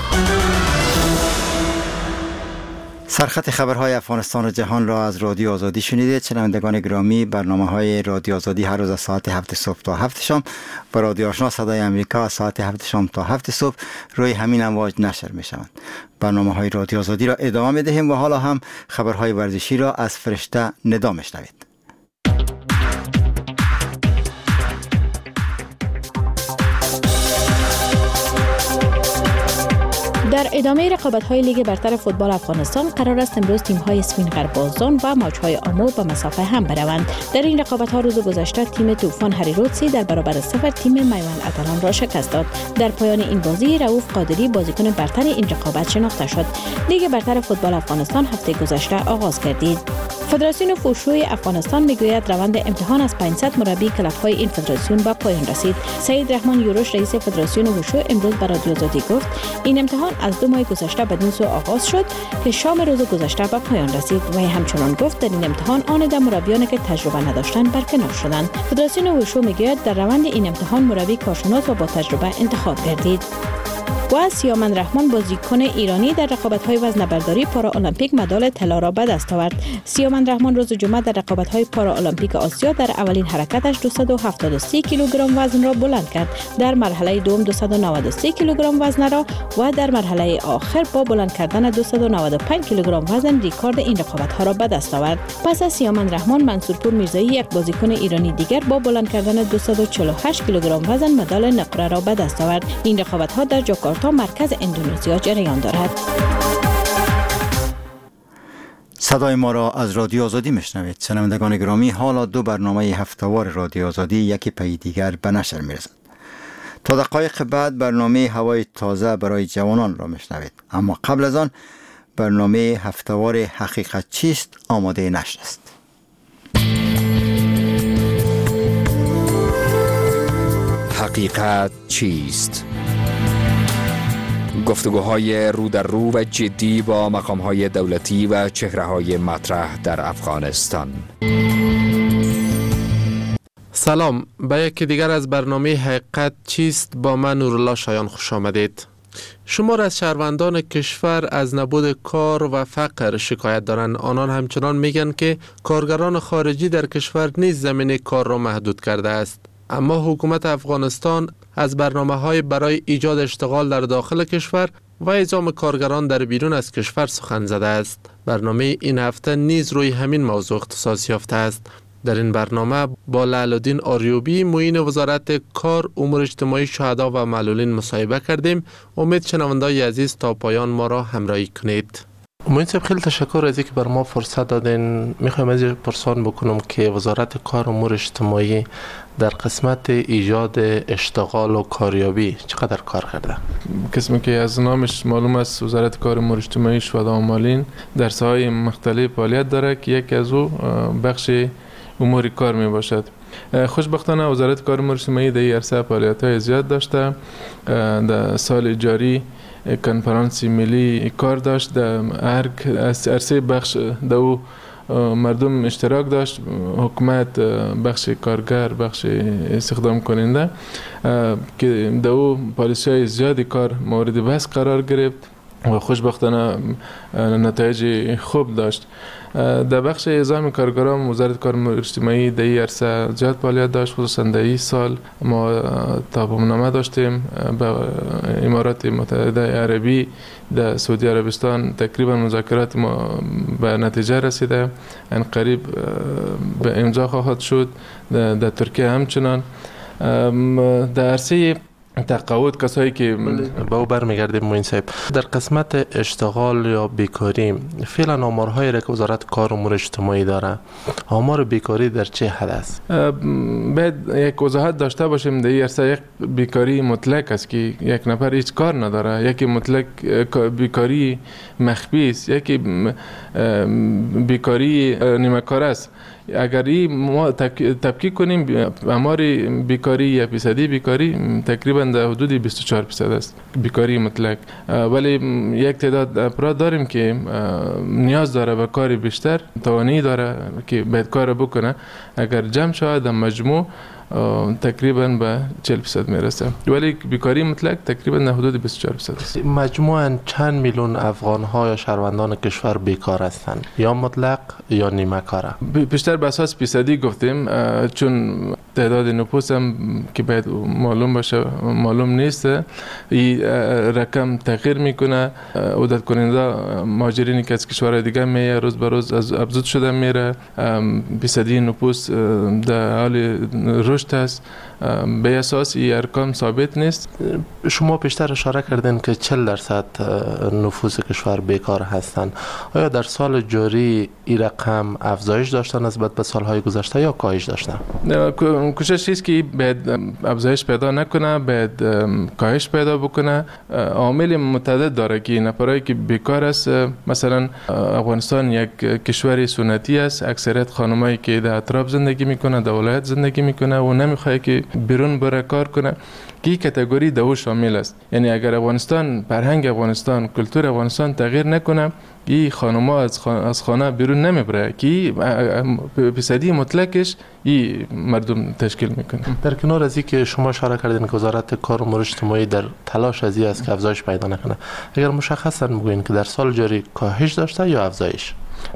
سرخط خبرهای افغانستان و جهان را از رادیو آزادی شنیدید. شنوندگان گرامی، برنامه های رادیو آزادی هر روز از ساعت هفت صبح تا هفت شام و رادیو آشنا صدای امریکا از ساعت هفت شام تا هفت صبح روی همین امواج نشر می شوند. برنامه های رادیو آزادی را ادامه می دهیم و حالا هم خبرهای ورزشی را از فرشته ندا می شنوید. در ادامه رقابت‌های لیگ برتر فوتبال افغانستان قرار است امروز تیم‌های اسپین غربازان و موج‌های آمو به مسافه هم بروند. در این رقابت‌ها روز گذشته تیم طوفان هریروتسی در برابر صفر تیم میوند اتلان را شکست داد. در پایان این بازی رؤوف قادری بازیکن برتر این رقابت شناخته شد. لیگ برتر فوتبال افغانستان هفته گذشته آغاز گردید. فدراسیون فوشوی افغانستان میگوید روند امتحان از پانصد مربی کلب‌های این فدراسیون به پایان رسید. سعید رحمان یوروش رئیس فدراسیون وشو امروز به رادیو آزادی گفت این امتحان از دو ماه گذشته بدین سو آغاز شد که شام روز گذشته به پایان رسید و همچنان گفت در این امتحان آن مربیانی که تجربه نداشتند برکنار شدند. فدراسیون وشو میگوید در روند این امتحان مربی کارشناس و با تجربه انتخاب گردید. و سیامن رحمان بازیکن ایرانی در رقابت‌های وزنه‌برداری پارالمپیک مدال طلا را به دست آورد. سیامن رحمان روز جمعه در رقابت‌های پارالمپیک آسیا در اولین حرکتش دویست و هفتاد و سه کیلوگرم وزن را بلند کرد. در مرحله دوم دویست و نود و سه کیلوگرم وزن را و در مرحله آخر با بلند کردن دویست و نود و پنج کیلوگرم وزن ریکارد این رقابت‌ها را به دست آورد. پس از سیامن رحمان منصورپور میرزایی یک بازیکن ایرانی دیگر با بلند کردن دویست و چهل و هشت کیلوگرم وزن مدال نقره را به دست آورد. این رقابت‌ها در جاکارتا تا مرکز اندونزیا جریان دارد. صدای ما را از رادیو آزادی میشنوید. شنوندگان گرامی، حالا دو برنامه هفته‌وار رادیو آزادی یکی پی دیگر به نشر میرسد. تا دقایق بعد برنامه هوای تازه برای جوانان را میشنوید، اما قبل از آن برنامه هفته‌وار حقیقت چیست آماده نشر است. حقیقت چیست؟ گفتگوهای رو در رو و جدی با مقام‌های دولتی و چهره‌های مطرح در افغانستان. سلام، به یکی دیگر از برنامه حقیقت چیست با من نورالله شایان خوش آمدید. شمار از شهروندان کشور از نبود کار و فقر شکایت دارند. آنان همچنان میگن که کارگران خارجی در کشور نیز زمینه کار را محدود کرده است. اما حکومت افغانستان از برنامه‌های برای ایجاد اشتغال در داخل کشور و اعزام کارگران در بیرون از کشور سخن زده است. برنامه این هفته نیز روی همین موضوع اختصاص یافته است. در این برنامه با لعل‌الدین آریوبی معین وزارت کار، امور اجتماعی، شهدا و معلولین مصاحبه کردیم. امید شنوندگان عزیز تا پایان ما را همراهی کنید. موین صاحب خیلی تشکر از اینکه بر ما فرصت دادین. میخوایم از پرسان بکنم که وزارت کار و امور اجتماعی در قسمت ایجاد اشتغال و کاریابی چقدر کار کرده؟ قسمی که از نامش معلوم است وزارت کار و امور اجتماعی شهدا و مالین در ساحه‌های مختلف فعالیت داره که یک از او بخش امور کار می باشد. خوشبختانه وزارت کار و امور اجتماعی در این عرصه فعالیت‌های زیاد داشته. در سال جاری کنفرانس ملی کار داشت، در هر عرصه بخش دو مردم اشتراک داشت، حکومت، بخش کارگر، بخش استخدام کننده که دو پالیسی های زیادی کار مورد بحث قرار گرفت و خوشبختانه نتایج خوب داشت. در بخش اعزام کارگران وزارت کار و امور اجتماعی در این عرصه زیاد فعالیت داشت. خصوصا در این سال ما تفاهم‌نامه داشتیم با امارات متحده عربی، در سعودی عربستان تقریبا مذاکرات ما به نتیجه رسیده، ان قریب به امضا خواهد شد. در ترکیه همچنان. در عرصه تقاعد کسایی که به او برمیگردیم موین صاحب، در قسمت اشتغال یا بیکاری فعلا آمارهایی را که وزارت کار و امور اجتماعی داره، آمار بیکاری در چه حد است؟ باید یک وضاحت داشته باشیم در این عرصه یک بیکاری مطلق است که یک نفر هیچ کار نداره، یکی مطلق بیکاری مخفی است، یکی بیکاری نیمه کار است. اگر این ما تفکیک کنیم آمار بیکاری یا فیصدی بیکاری تقریبا در حدود بیست و چهار درصد است بیکاری مطلق، ولی یک تعداد افراد داریم که نیاز داره به کار بیشتر، توانایی داره که باید کار بکنه. اگر جمع شود در مجموع تقریبا به چهل درصد میرسه، ولی بیکاری مطلق تقریبا در حدود بیست و چهار درصد است. مجموعاً چند میلیون افغان ها یا شهروندان کشور بیکار هستند، یا مطلق یا نیمه کاره؟ بیشتر به اساس فیصدی گفتیم، چون تعداد نفوس هم که باید معلوم باشه معلوم نیست. این رقم تغییر میکنه. عدت کننده مهاجرینی که از کشورهای دیگه میاد روز به روز افزود شده میره. فیصدی نفوس در حال رشد است. به اساس این ارقام ثابت نیست. شما پیشتر اشاره کردین که چهل درصد نفوس کشور بیکار هستند. آیا در سال جاری این رقم افزایش داشتن نسبت به سالهای گذشته یا کاهش داشتن؟ کوشش است که باید افزایش پیدا نکنه، باید کاهش پیدا بکنه. عامل متعدد داره که نفرایی که بیکار است، مثلا افغانستان یک کشور سنتی است، اکثریت خانمایی که در اطراف زندگی میکنه، در ولایت زندگی میکنه و نمیخواد که بیرون بره کار کنه، که این کاتگوری دو شامل است. یعنی اگر افغانستان، فرهنگ افغانستان، کلتور افغانستان تغییر نکنه، این خانم‌ها از خانه, از خانه بیرون نمیبره، که فیصدی مطلقش این مردم تشکیل میکنه. در کنار از که شما اشاره کردین که وزارت کار و امور اجتماعی در تلاش از این است که افزایش پیدا نکنه، اگر مشخصا بگوین که در سال جاری کاهش داشته یا افزایش؟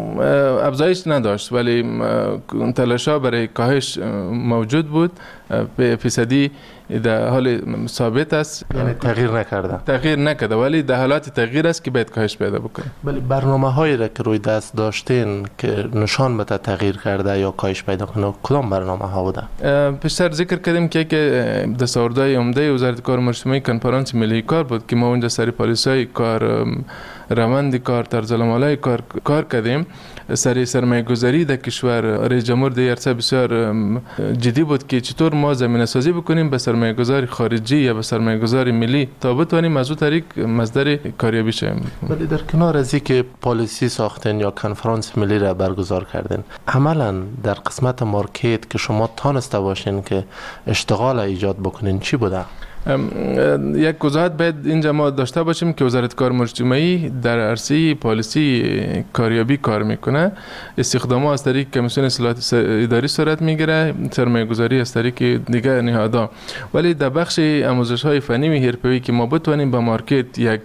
افزایش نداشت، ولی تلاش‌ها برای کاهش موجود بود. به فیصدی در حال ثابت است، یعنی تغییر نکرده تغییر نکرده ولی در حالات تغییر است که باید کاهش پیدا بکنه. ولی برنامه هایی را که روی دست داشتین که نشان بده تغییر کرده یا کاهش پیدا کنه، کدام برنامه ها بوده؟ پیشتر ذکر کردیم که که دستاوردهای عمده وزارت کار و امور اجتماعی کنفرانس ملی کار بود که ما اونجا سری پالیسی‌های کار، روند کار، طرز العمل کار کار کردیم. سری سرمایه گذاری در کشور رئیس جمهور در عرصه بسیار جدی بود که چطور ما زمینه سازی بکنیم به سرمایه گذاری خارجی یا به سرمایه گذاری ملی تا بتوانیم از اون طریق مصدر کاریابی شویم. ولی در کنار از اینکه پالیسی ساختین یا کنفرانس ملی را برگزار کردین، عملا در قسمت مارکت که شما تانسته باشین که اشتغال ایجاد بکنین چی بوده؟ یک وضاحت باید اینجا ما داشته باشیم که وزارت کار و امور اجتماعی در عرصه پالیسی کاریابی کار میکنه. استخدام از طریق کمیسیون اصلاحات اداری صورت میگیره، سرمایه گذاری از طریق دیگر نهادها. ولی در بخش آموزش های فنی و حرفه‌ای که ما بتوانیم به مارکت یک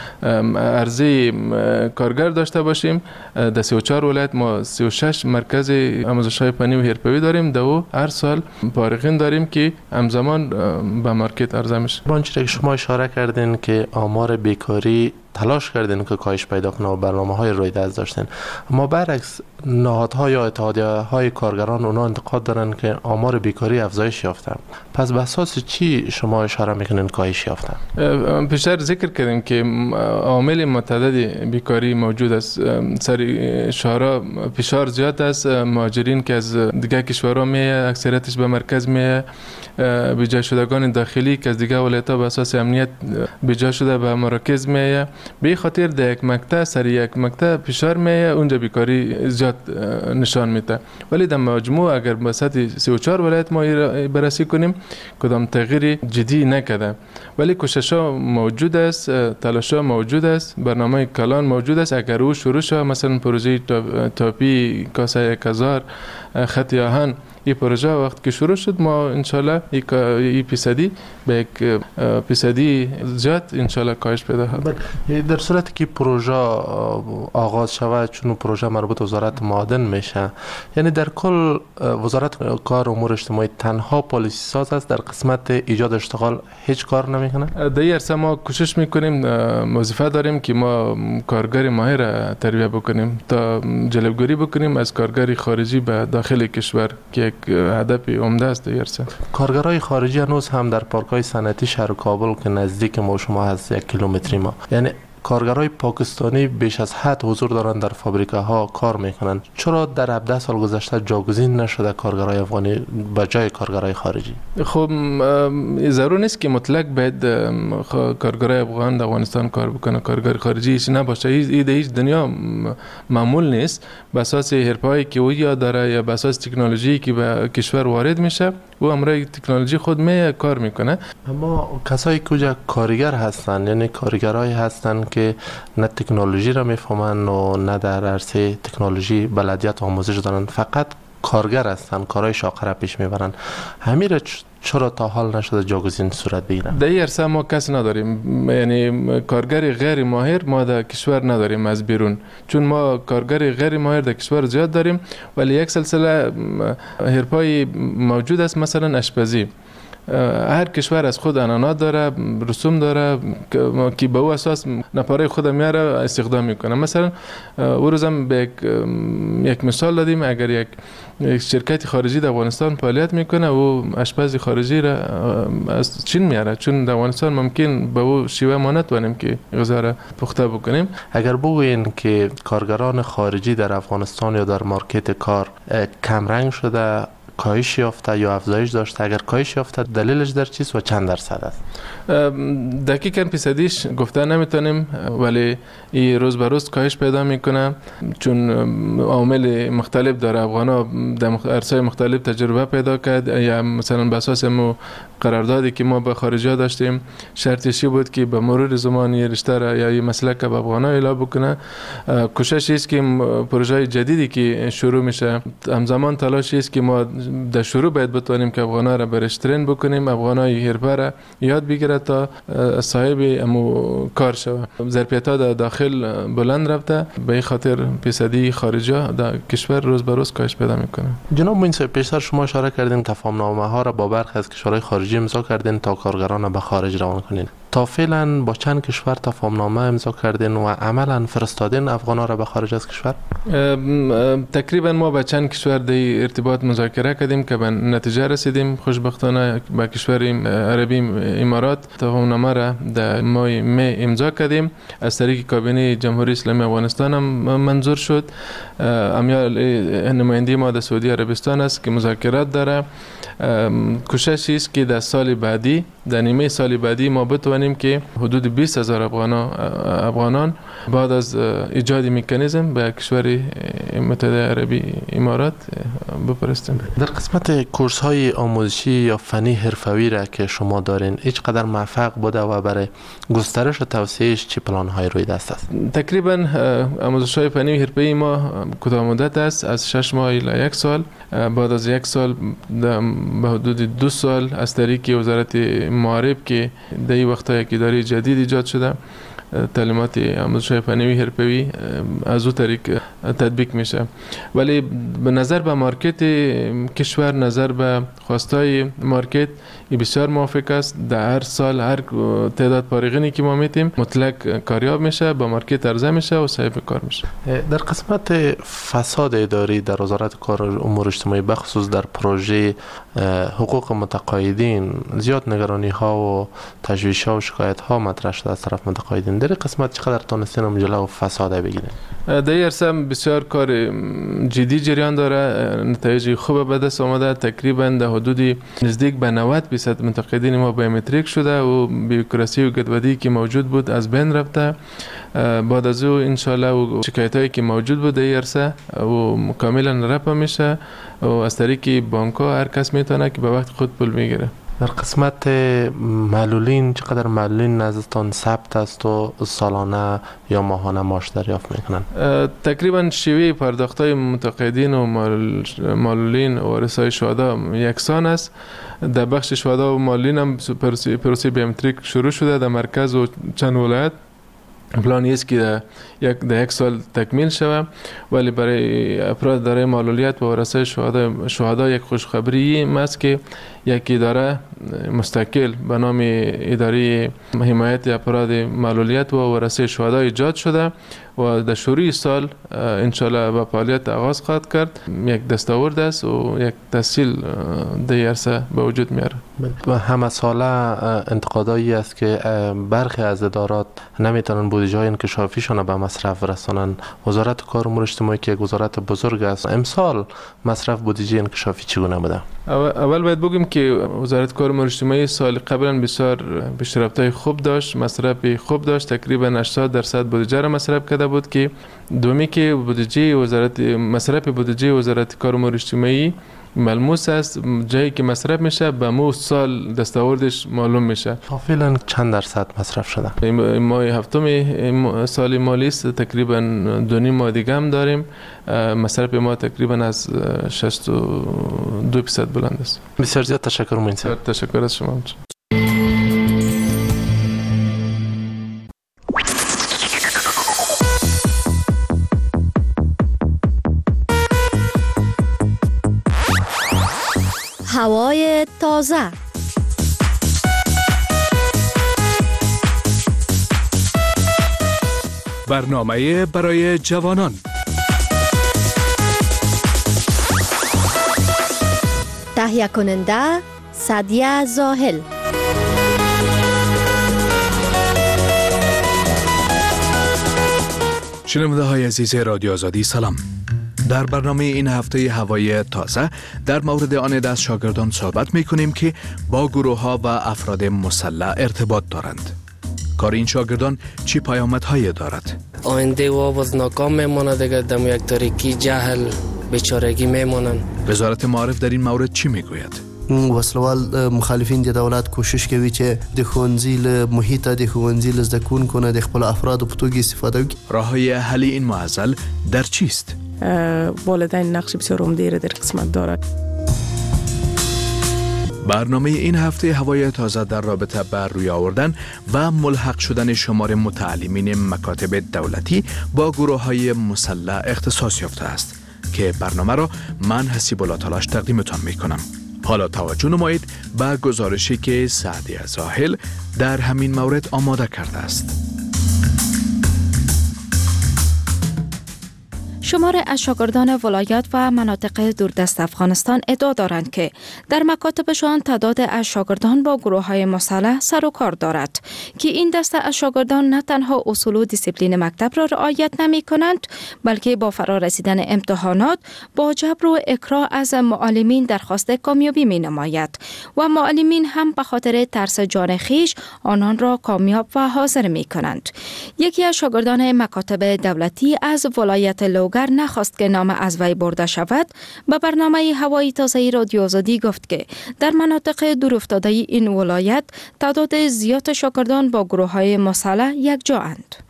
عرضه کارگر داشته باشیم، در سی و چهار ولایت ما سی و شش مرکز آموزش های فنی و حرفه‌ای داریم. دو هر سال فارغین داریم که همزمان به مارکت با آنچه که شما اشاره کردین که آمار بیکاری تلاش کردین که کاهش پیدا کنه و برنامه‌های روی دست داشتین، اما برعکس نهادها یا اتحادیه‌های کارگران اونا انتقاد دارن که آمار بیکاری افزایش یافته. پس به اساس چی شما اشاره میکنین کاهش یافته؟ پیشتر ذکر کردیم که عوامل متعدد بیکاری موجود است. سر شهرها فشار زیاد است، مهاجرین که از دیگر کشورها میه اکثریتش به مرکز میه، بیجا شدگان داخلی که از دیگر ولایت‌ها به اساس امنیت بیجا شده به مراکز میه. به خاطر در یک مقطع سر یک مقطع فشار میه، اونجا بیکاری زیاد نشان میده. ولی در مجموع اگر به سطح سی و چهار ولایت ما بررسی کنیم کدام تغییری جدی نکرده، ولی کوشش‌ها موجود است، تلاش‌ها موجود است، برنامه کلان موجود است. اگر او شروع شود، مثلا پروژه تاپی کاسه یک هزار خط آهن، این پروژه وقت که شروع شد ما انشالله این پیصدی به یک پیصدی زیاد انشالله کاهش پیدا خواهد. در صورتی که پروژه آغاز شود، چون پروژه مربوط وزارت معادن میشه، یعنی در کل وزارت کار و امور اجتماعی تنها پالیسی ساز است در قسمت ایجاد اشتغال هیچ کار نمیکنه؟ در این عرصه ما کوشش میکنیم، وظیفه داریم که ما کارگر ماهر تربیت بکنیم تا جلبگیری بکنیم از کارگر خارجی به داخل کشور که یک هدف عمده است در عرصه. کارگرای خارجی هنوز هم در پارک‌های صنعتی شهر کابل که نزدیک ما شما هست یک کیلومتری ما، یعنی کارگرای پاکستانی بیش از حد حضور دارند در فابریکه ها کار میکنند. چرا در هفده سال گذشته جاگزین نشده کارگرای افغانی به جای کارگرای خارجی؟ خب ضرور نیست که مطلق باید کارگرای افغان در افغانستان کار بکنه، کارگر خارجی هیچ نباشه. این در هیچ دنیا معمول نیست. به اساس حرفه‌ای که او یاد داره یا به اساس تکنولوژی که به کشور وارد میشه، او امروز تکنولوژی خود می کار میکنه. اما کسایی که کارگر هستن، یعنی کارگرای هستن که نه تکنولوژی را میفهمن و نه در عرصه تکنولوژی بلدیت و آموزش دارن، فقط کارگر هستن، کارهای شاقه را پیش میبرن، همین را چرا تا حال نشده جاگزین صورت بگیره؟ در این عرصه ما کس نداریم، یعنی کارگر غیر ماهر ما در کشور نداریم از بیرون، چون ما کارگر غیر ماهر در کشور زیاد داریم، ولی یک سلسله حرفه‌ای موجود است، مثلا آشپزی. هر کشور از خود عنعنات داره، رسوم داره که به او اساس نفره خود میاره استخدام میکنه. مثلا او روزم به یک مثال دادیم، اگر یک شرکت خارجی در افغانستان فعالیت میکنه، او آشپز خارجی را از چین میاره، چون در افغانستان ممکن به او شیوه ما نتوانیم که غذا را پخته بکنیم. اگر بگوین که کارگران خارجی در افغانستان یا در مارکت کار کم رنگ شده، کاهش یافته یا افزایش داشته، اگر کاهش یافته دلیلش در چیست و چند درصد است؟ دقیقاً فیصدیش گفته نمیتونیم، ولی این روز به روز کاهش پیدا میکنه، چون عوامل مختلف داره. افغانا در عرصه‌های مختلف تجربه پیدا کرد، یا مثلا به اساس مو قراردادی که ما با خارجی داشتیم شرطش بود که به مرور زمان یه رشته را یا یه مسلک به افغانا اعلام بکنه. کوشش است که پروژه جدیدی که شروع میشه، همزمان تلاش است که ما در شروع باید بتوانیم که افغانا را برش ترین بکنیم، افغانای حرفه را یاد بگیره تا صاحب امو کار شود. ظرفیت‌ها در داخل بلند رفته، به این خاطر فیصدی خارجی در کشور روز به روز کاهش پیدا میکنه. جناب مهندس، پیشتر شما اشاره کردین تفاهم‌نامه ها را با برخی از کشورهای خارجی امضا کردین تا کارگران را به خارج روان کنین. تا فعلا با چند کشور تفاهم‌نامه امضا کردین و عملاً فرستادین افغانا را به خارج از کشور؟ تقریبا ما با چند کشور در ارتباط مذاکره کردیم که به نتیجه رسیدیم. خوشبختانه با کشور عربی امارات تفاهم‌نامه را در ماه می امضا کردیم، از طریق کابینه جمهوری اسلامی افغانستان هم منظور شد. امیال نماینده ما در سعودی عربستان است که مذاکرات داره. کوشش است که در سال بعدی، در نیمه سال بعدی ما بتوانیم که حدود بیست هزار افغانان بعد از ایجاد مکانیزم به کشور متحده عربی امارات بفرستیم. در قسمت کورس های آموزشی یا فنی حرفوی را که شما دارین، هیچ قدر موفق بوده و برای گسترش و توسعهش چه پلان های روی دست است؟ تقریبا آموزش های فنی حرفه‌ای ما کوتاه مدت است، از شش ماه الی یک سال. بعد از یک سال به حدود دو سال از طریق وزارت معارف که در این وقت‌های که اداره جدید ایجاد شده، تعلیمات آموزش فنی حرفه‌ای از او طریق تطبیق میشه. ولی به نظر به مارکت کشور، نظر به خواستای مارکت بسیار موافق است. در هر سال هر تعداد فارغینی که ما میتیم مطلق کاریاب میشه، با مارکت عرضه میشه و صاحب کار میشه. در قسمت فساد اداری در وزارت کار و امور اجتماعی بخصوص در پروژه حقوق متقاعدین زیاد نگرانی ها و تشویش ها و شکایت ها مطرح شده از طرف متقاعدین. در قسمت چقدر تونستین جلو فساد بگیرین؟ در این عرصه بسیار کار جدی جریان داره، نتایج خوب به دست آمده. تقریبا در حدود نزدیک به نود درصد متقاعدین ما بایومتریک شده و بیوکراسی و گدودی که موجود بود از بین رفته. بعد از او انشالله و شکایت هایی که موجود بود در این عرصه و کاملا رفع میشه و از طریق بانک ها هر کس میتونه که به وقت خود پول میگیره. در قسمت معلولین چقدر معلولین نزدتان ثبت است و سالانه یا ماهانه معاش دریافت میکنن؟ تقریبا شیوه پرداخت های متقاعدین و معلولین و وارثای شهدا یکسان است. در بخش شهدا و معلولین هم پروسه بیومتریک شروع شده در مرکز و چند ولایت. پلان است که یک در یک سال تکمیل شود، ولی برای افراد دارای معلولیت و وارثای شهدا شهدا یک خوشخبری است که یک اداره مستقل به نام اداره حمایت افراد معلولیت و وارثای شهدا ایجاد شده و در شروع سال انشالله به فعالیت آغاز خواهد کرد. یک دستاورد است و یک تسهیل در عرصه به وجود میاره. همه ساله انتقادایی است که برخی از ادارات نمیتونن بودجه های انکشافیشون به مصرف رسانن. وزارت کار و امور اجتماعی که یک وزارت بزرگ است، امسال مصرف بودجه انکشافی چگونه بوده؟ اول باید بگیم که وزارت کار و امور اجتماعی سال قبلا بسیار پیشرفت‌های خوب داشت، مصرف خوب داشت. تقریبا هشتاد درصد بودجه را مصرف کرده بود. که دومی که بودجه وزارت مصرف بودجه وزارت کار و امور اجتماعی ملموس است، جایی که مصرف میشه به مو سال دستاوردش معلوم میشه. فعلا چند درصد مصرف شده؟ این ماه هفتم سال مالی است، تقریبا دو نیم ماه دیگه هم داریم. مصرف ما تقریبا از شصت و دو درصد بلند است. بسیار زیاد تشکر موین صاحب. تشکر از شما. هوای تازه. برنامه برای جوانان. تهیه کننده سعدیه زاهل. شنونده های عزیز رادیو آزادی سلام. در برنامه این هفته هوای تازه در مورد آن دست شاگردان صحبت می کنیم که با گروه ها و افراد مسلح ارتباط دارند. کار این شاگردان چی پیامدهایی دارد؟ آینده و باز ناکام میمونه دیگه، دم یک تاریکی جهل بیچارگی میمونن. وزارت معارف در این مورد چی میگوید؟ وسلوال مخالفین د دولت کوشش کوي چې د ښوونځي له محیطه د ښوونځي له زده کوونکو د خپل افرادو په توګه استفاده وکړي. راههای حل این معضل در چیست؟ والدین نقش بسیار عمده در قسمت دارد. برنامه این هفته هوای تازه در رابطه به روی آوردن و ملحق شدن شمار متعلمین مکاتب دولتی با گروه های مسلح اختصاص یافته است که برنامه را من حسیب الله تلاش تقدیمتان می کنم. حالا توجه نمایید به گزارشی که سعدیه زاهل در همین مورد آماده کرده است. شمار از شاگردان ولایات و مناطق دوردست افغانستان ادعا دارند که در مکاتبشان تعداد از شاگردان با گروه‌های مسلح سر و کار دارد که این دسته از شاگردان نه تنها اصول و دیسیپلین مکتب را رعایت نمی کنند، بلکه با فرا رسیدن امتحانات با جبر و اکراه از معلمین درخواست کامیابی می نماید و معلمین هم به خاطر ترس جان خیش آنان را کامیاب و حاضر می کنند. یکی از شاگردان مکاتب دولتی از ولایت لوگر نخواست که نام از وی برده شود، به برنامه هوای تازه رادیو آزادی گفت که در مناطق دورافتاده این ولایت تعداد زیاد شاگردان با گروه‌های مسلح یک جا اند.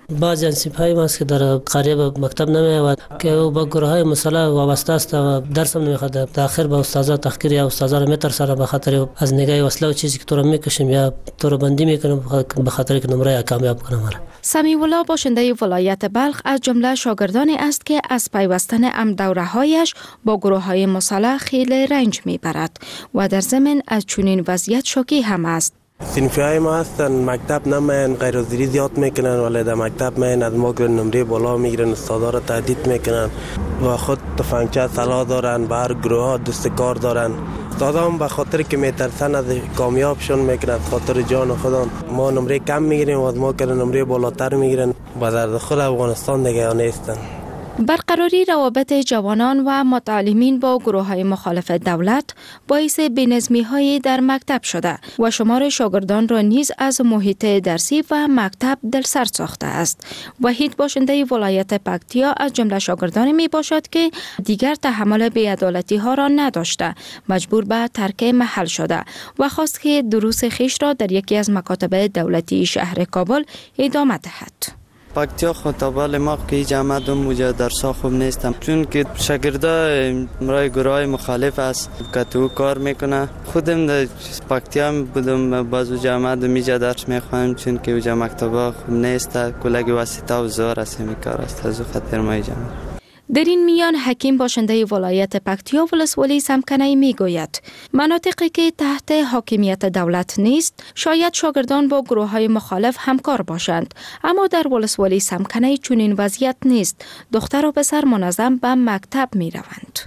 بعضی انسیب‌های ماست که در قریه به مکتب نمی‌آید که او با گروه‌های مسلح وابسته است و درس هم نمی‌خواند. در آخر با استادا تحقیر یا استادا رو می‌ترسانه به خاطر از نگاه وسله و چیزی که تو رو می‌کشیم یا تو رو بندی می‌کنیم به خاطر که نمره کامیاب کنم. سمیع الله باشنده ولایت بلخ از جمله شاگردانی است که از پیوستن ام دوره‌هایش با گروه‌های مسلح خیلی رنج می‌برد و در ضمن از چنین وضعیت شوکی هم است. صنفی های ما هستن مکتب نمیان، غیر حاضری زیاد میکنن ولی در مکتب میان از ما نمره بالا میگیرن، استادا را تهدید میکنن و خود تفنگچه سلاح دارن، به هر گروه ها دست کار دارن. استادا هم به خاطر که میترسن از کامیابشون میکنن، از خاطر جان خودم ما نمره کم میگیریم و از ما که نمره بالاتر میگیرن و در خود افغانستان دیگه نیستن. برقراری روابط جوانان و متعلمین با گروه‌های مخالف دولت باعث بی‌نظمی‌های در مکتب شده و شمار شاگردان را نیز از محیط درسی و مکتب دلسرد ساخته است. وحید باشنده ولایت پکتیا از جمله شاگردانی می باشد که دیگر تحمل بی‌عدالتی‌ها را نداشته، مجبور به ترک محل شده و خواست که دروس خویش را در یکی از مکاتب دولتی شهر کابل ادامه دهد. پکتیا خطابال ما که جامعه دم موجه درسا خوب نیستم چون که شاگردا مرای گروهای مخالف است که تو کار میکنه. خودم در پکتیا بودم بازو جامعه دم میجه درس میخوام چون که اوجا مکتبا خوب نیست، کلگی واسطه و زور است میکار است از خاطر ما جامعه. در این میان حکیم باشنده ولایت پکتیا ولسوالی سمکنی می گوید مناطقی که تحت حاکمیت دولت نیست شاید شاگردان با گروه های مخالف همکار باشند، اما در ولسوالی سمکنی چنین وضعیت نیست. دختر و پسر منظم به مکتب می روند.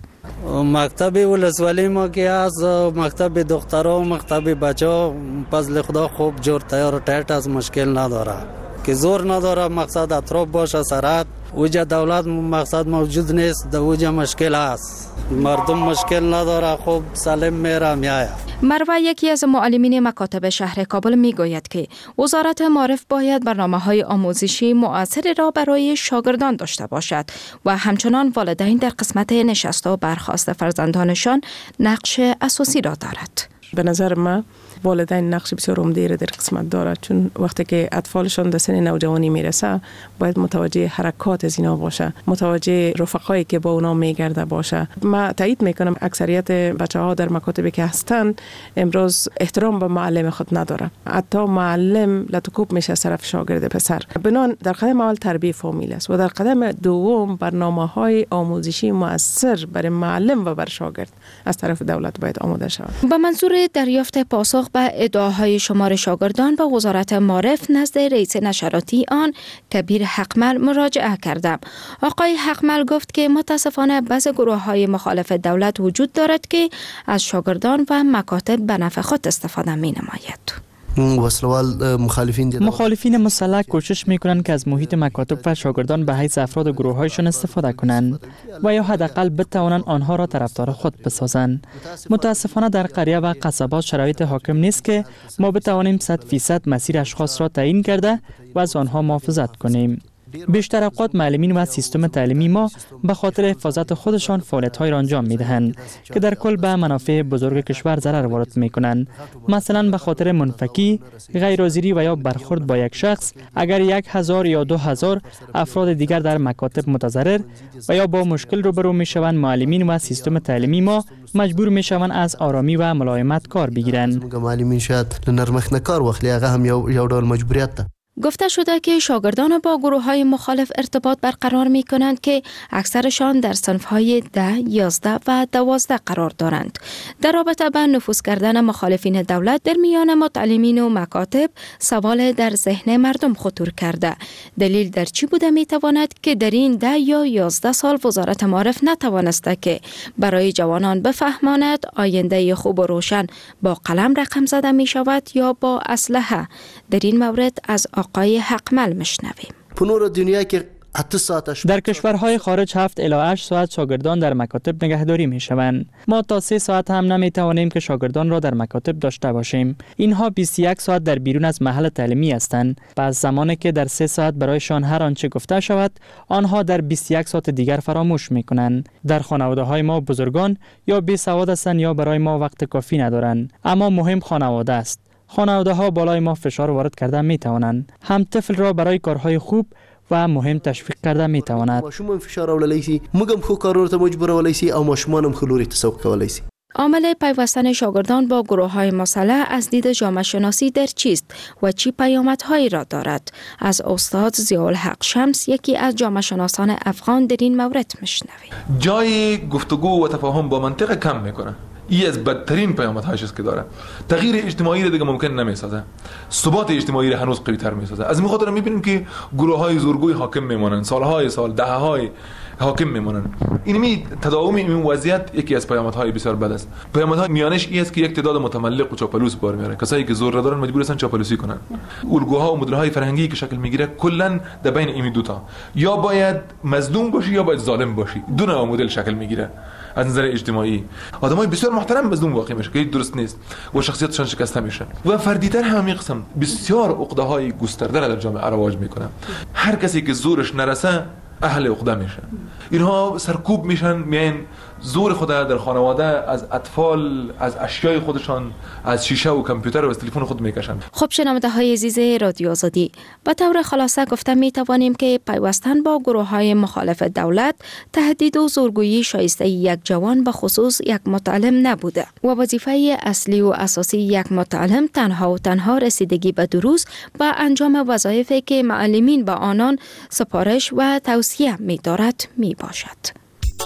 مکتب ولسوالی ما که از مکتب دخترها و مکتب بچه‌ها فضل خدا خوب جور تیار و تایت از مشکل نداره که زور نداره، مقصد اطراف باشه سرحد اوجا دولت مقصد موجود نیست، در اوجا مشکل است، مردم مشکل نداره، خوب سالم میره میآید. مروه یکی از معلمین مکاتب شهر کابل می گوید که وزارت معارف باید برنامه‌های آموزشی مؤثر را برای شاگردان داشته باشد و همچنان والدین در قسمت نشست و برخاست فرزندانشان نقش اساسی را دارد. به نظر من والدین نقش بسیار عمده را در قسمت دارد، چون وقتی که اطفالشان در سن نوجوانی میرسه باید متوجه حرکات از اینا باشه، متوجه رفقایی که با اونا میگرده باشه. من تایید میکنم اکثریت بچه‌ها در مکاتبی که هستن امروز احترام به معلم خود نداره، حتی معلم لطکوب میشه از طرف شاگرد پسر. بنان در قدم اول تربیت فامیل است و در قدم دوم برنامه‌های آموزشی مؤثر برای معلم و بر شاگرد از طرف دولت باید آماده شود. با منظور دریافت پاسخ به ادعاهای شمار شاگردان به وزارت معارف نزد رئیس نشراتی آن کبیر حقمل مراجعه کردم. آقای حقمل گفت که متاسفانه بعضی گروه‌های مخالف دولت وجود دارد که از شاگردان و مکاتب به نفع خود استفاده می‌نماید. مخالفین مخالفین مسلح کوشش میکنند که از محیط مکاتب و شاگردان به حیث افراد و گروه هایشان استفاده کنند و یا حداقل بتوانند آنها را طرفدار خود بسازند. متاسفانه در قریه و قصبات شرایط حاکم نیست که ما بتوانیم صد فیصد مسیر اشخاص را تعیین کرده و از آنها محافظت کنیم. بیشتر اوقات معلمین و سیستم تعلیمی ما به خاطر حفاظت خودشان فعالیت‌های را انجام می‌دهند که در کل به منافع بزرگ کشور ضرر وارد می‌کنند. مثلا به خاطر منفکی، غیرحاضری و یا برخورد با یک شخص اگر یک هزار یا دو هزار افراد دیگر در مکاتب متضرر و یا با مشکل روبرو می‌شوند، معلمین و سیستم تعلیمی ما مجبور می‌شوند از آرامی و ملایمت کار بگیرند. معلمین شاید نرمخ نکار واخلي هغه هم یو ډول مجبوریت ده. گفته شده که شاگردان با گروه‌های مخالف ارتباط برقرار می کنند که اکثرشان در صنف‌های ده، یازده و دوازده قرار دارند. در رابطه با نفوذ کردن مخالفین دولت در میان متعلمین و مکاتب سوال در ذهن مردم خطور کرده. دلیل در چی بوده می تواند که در این ده یا یازده سال وزارت معارف نتوانسته که برای جوانان بفهماند آینده خوب و روشن با قلم رقم زده می شود یا با اسلحه؟ در این مورد از آقای حقمل مشنویم. پنور دنیا که در کشورهای خارج هفت الی هشت ساعت شاگردان در مکاتب نگهداری می شوند. ما تا سه ساعت هم نمی توانیم که شاگردان را در مکاتب داشته باشیم. اینها بیست و یک ساعت در بیرون از محل تعلیمی هستند. پس زمانی که در سه ساعت برایشان هر آنچه گفته شود، آنها در بیست و یک ساعت دیگر فراموش می کنند. در خانواده های ما بزرگان یا بی سواد هستند یا برای ما وقت کافی ندارند. اما مهم خانواده است. خانواده ها بالای ما فشار وارد کرده می توانند. هم طفل را برای کارهای خوب و مهم تشویق کرده می تواند. ماشومان فشار اوللی سی مگم خو کارور ته مجبور اوللی سی او ماشومان هم خلوری تسوق کولی سی. عامل پیوستن شاگردان با گروه های مسلح از دید جامعه شناسی در چیست و چی پیامدهایی را دارد؟ از استاد ضیاءالحق شمس، یکی از جامعه شناسان افغان، در این مورد میشنویم. جای گفتگو و تفاهم با منطق کم میکنه. این از بدترین پیامدهایش است که داره. تغییر اجتماعی را دیگه ممکن نمیسازه. ثبات اجتماعی را هنوز قوی‌تر میسازه. از این خاطر میبینیم که گروه‌های زورگوی حاکم میمونن، سالهای سال، دهه‌های حاکم میمونن. اینمی تداوم این وضعیت یکی از پیامدهای بسیار بد است. پیامدهای میانش این است که یک تعداد متملق و چاپلوس بار میاره. کسایی که زور دارن مجبور هستن چاپلوسی کنن. الگوها و مدل‌های فرهنگی که شکل میگیره کلا در بین این دو تا یا باید مظلوم باشی یا باید ظالم باشی. دو نوع مدل شکل میگیره. از نظر اجتماعی آدمای بسیار محترم مظلوم واقع میشه که درست نیست و شخصیتشان شکسته میشه و فردیتر هم قسم بسیار عقده های گسترده را در جامعه رواج میکنه. هر کسی که زورش نرسه اهل عقده میشه. اینها سرکوب میشن، میان زور خود در خانواده از اطفال، از اشیای خودشان، از شیشه و کامپیوتر و از تلفن خود میکشن. خب شنونده های عزیز رادیو آزادی، به طور خلاصه گفته می توانیم که پیوستن با گروه های مخالف دولت تهدید و زورگویی شایسته یک جوان به خصوص یک متعلم نبوده و وظیفه اصلی و اساسی یک متعلم تنها و تنها رسیدگی به دروس و انجام وظایفی که معلمین به آنان سپارش و توصیه می دارد می باشد.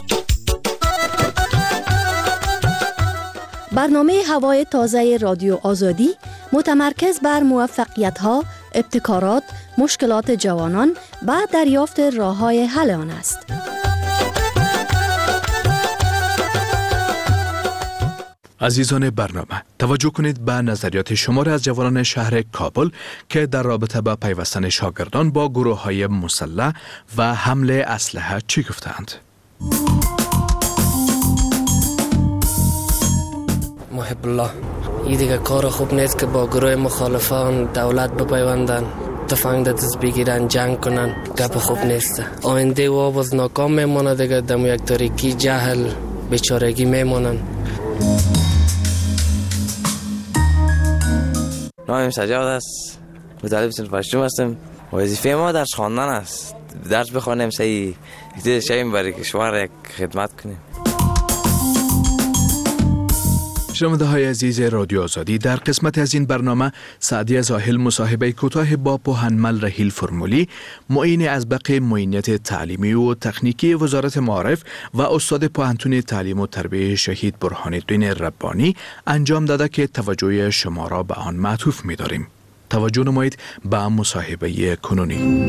برنامه هوای تازه رادیو آزادی متمرکز بر موفقیت‌ها، ابتکارات، مشکلات جوانان و دریافت راه‌های حل آن است. عزیزان برنامه، توجه کنید به نظریات شمار از جوانان شهر کابل که در رابطه با پیوستن شاگردان با گروه‌های مسلح و حمل اسلحه چی گفتند. محب الله، این دیگه کار خوب نیست که با گروه مخالفان دولت بپیوندن، تفنگ دست بگیرن، جنگ کنن. گپ خوب نیست. آینده و باز ناکام میمونه دیگه، دم یک تاریکی، جهل، بیچارگی میمونن. نامم سجاد است، متعلم صنف پشتم هستم. وظیفه ما درس خواندن است. درس بخوانیم، صحیح دیگه شویم برای کشور یک خدمت کنیم. شنونده های عزیز رادیو آزادی، در قسمت از این برنامه سعدیه زاهل مصاحبه کوتاه با پوهنمل رحیل فرمولی، معین ازبق معینیت تعلیمی و تکنیکی وزارت معارف و استاد پوهنتون تعلیم و تربیت شهید برهان الدین ربانی انجام داده که توجه شما را به آن معطوف می داریم. توجه نمایید به مصاحبه کنونی.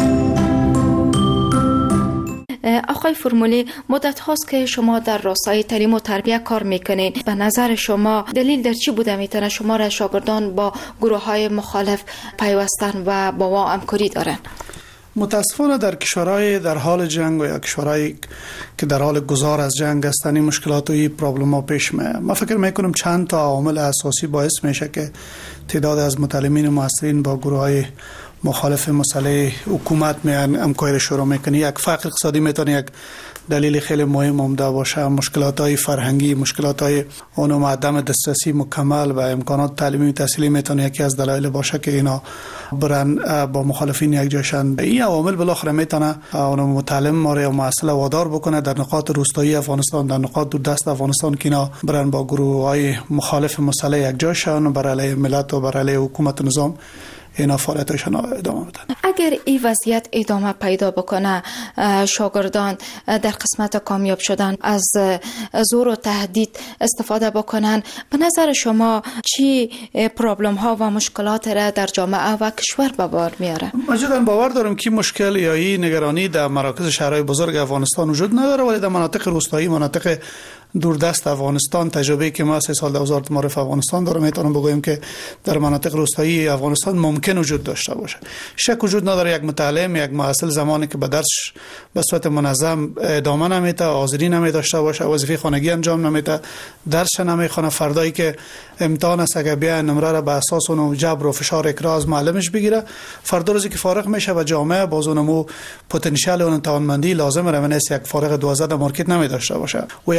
آقای فرمولی، مدت هاست که شما در راستای تعلیم و تربیت کار میکنین. به نظر شما دلیل در چی بوده میتونه شما را شاگردان با گروه های مخالف پیوستن و با ما همکاری دارن؟ متاسفانه در کشورهای در حال جنگ و یا کشورهایی که در حال گذار از جنگ هستند این مشکلات و این پرابلم ها پیش میاد. من فکر میکنم چند تا عامل اساسی باعث میشه که تعداد از متعلمین موثرین با گروه های مخالف مسئله حکومت میان همکاری شروع میکنه. یک فقر اقتصادی میتونه یک دلیل خیلی مهم عمده باشه. مشکلات های فرهنگی، مشکلات های اونم عدم دسترسی مکمل و امکانات تعلیمی تحصیلی میتونه یکی از دلایل باشه که اینا برن با مخالفین یک جاشن. این عوامل بالاخره میتونه اونم متعلم ماره و معسل وادار بکنه در نقاط روستایی افغانستان، در نقاط دوردست افغانستان که اینا برن با گروه های مخالف مسئله یک جاشن و بر علیه ملت و بر علیه حکومت و نظام اینا فعالیتشون ادامه بدن. اگر این وضعیت ادامه پیدا بکنه، شاگردان در قسمت کامیاب شدن از زور و تهدید استفاده بکنن، به نظر شما چی پرابلم ها و مشکلات را در جامعه و کشور به بار میاره؟ من جدا باور دارم که مشکل یا این نگرانی در مراکز شهرهای بزرگ افغانستان وجود نداره، ولی در مناطق روستایی، مناطق دوردست افغانستان، تجربه که ما سه سال در وزارت معارف افغانستان دارم، میتونم بگویم که در مناطق روستایی افغانستان ممکن وجود داشته باشه. شک وجود نداره یک متعلم، یک محصل زمانی که به درس به صورت منظم ادامه نمیده، حاضری نمیداشته باشه، وظیفه خانگی انجام نمیده، درس نمیخونه، فردایی که امتحان است اگه بیا نمره را به اساس اون جبر و فشار اکراز معلمش بگیره، فردا روزی که فارغ میشه و جامعه باز اونمو پتانسیل اون توانمندی لازم رو نیست یک فارغ دوازده مارکت نمیداشته باشه. و یکی از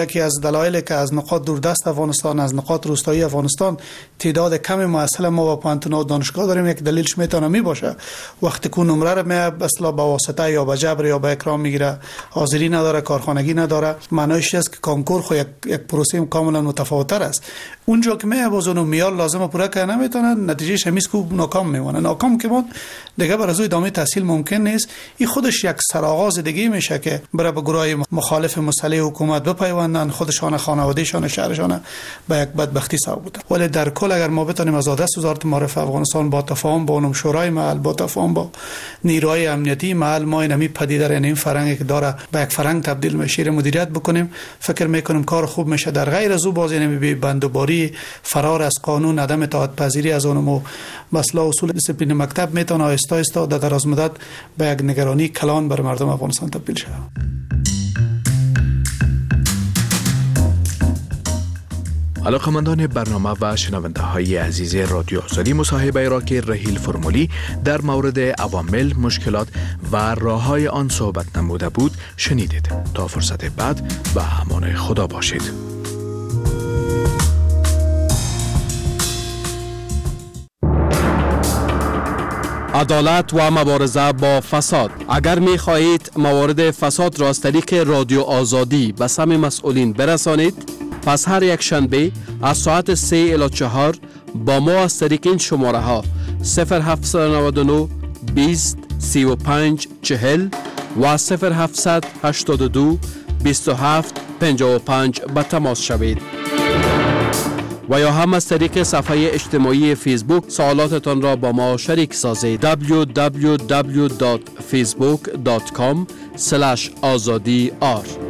دلایلی که از نقاط دوردست افغانستان، از نقاط روستایی افغانستان تعداد کم مؤصل ما با پانتونا و دانشگاه داریم، یک دلیلش میتونه می باشه وقتی که نمره رو می اصلا با واسطه یا با جبر یا با اکرام میگیره، حاضری نداره، کارخانگی نداره، معنیش است که کنکور خو یک یک پروسه کاملا متفاوت‌تر است. اونجا که می باز اون میال لازم پورا کنه نمیتونه، نتیجهش همیشه کو ناکام میمونه. ناکام که بود دیگه بر از ادامه تحصیل ممکن نیست. این خودش یک سرآغاز دیگه میشه که برای به گروه مخالف مسئله حکومت بپیوندن، خودشان، خانوادهشان، شهرشان به یک بدبختی سبب بوده. ولی در کل اگر ما بتونیم از دست وزارت معارف افغانستان با تفاهم با اونم شورای محل، با تفاهم با نیروهای امنیتی محل، ما اینمی پدیده را، این فرهنگی که داره به یک فرهنگ تبدیل میشه مدیریت بکنیم، فکر میکنم کار خوب میشه. در غیر از او باز اینمی بندوباری، فرار از قانون، عدم اطاعت پذیری از اونم مثلا اصول دیسپلین مکتب میتونه آهسته آهسته در دراز مدت به یک نگرانی کلان بر مردم افغانستان تبدیل شود. علاقمندان برنامه و شنونده های عزیز رادیو آزادی، مصاحبه را که رحیل فرمولی در مورد عوامل، مشکلات و راه های آن صحبت نموده بود شنیدید. تا فرصت بعد به امان خدا باشید. عدالت و مبارزه با فساد. اگر می خواهید موارد فساد را از طریق رادیو آزادی به سمع مسئولین برسانید، پس هر یک شنبه از ساعت سه الی چهار با ما از طریق این شماره ها صفر هفت نه نه بیست سی و پنج چهل و صفر هفت هشت دو بیست و هفت پنجاه و پنج به تماس شوید. و یا هم از طریق صفحه اجتماعی فیسبوک سوالاتتان را با ما شریک سازید. دبلیو دبلیو دبلیو دات فیسبوک دات کام اسلش آزادی آر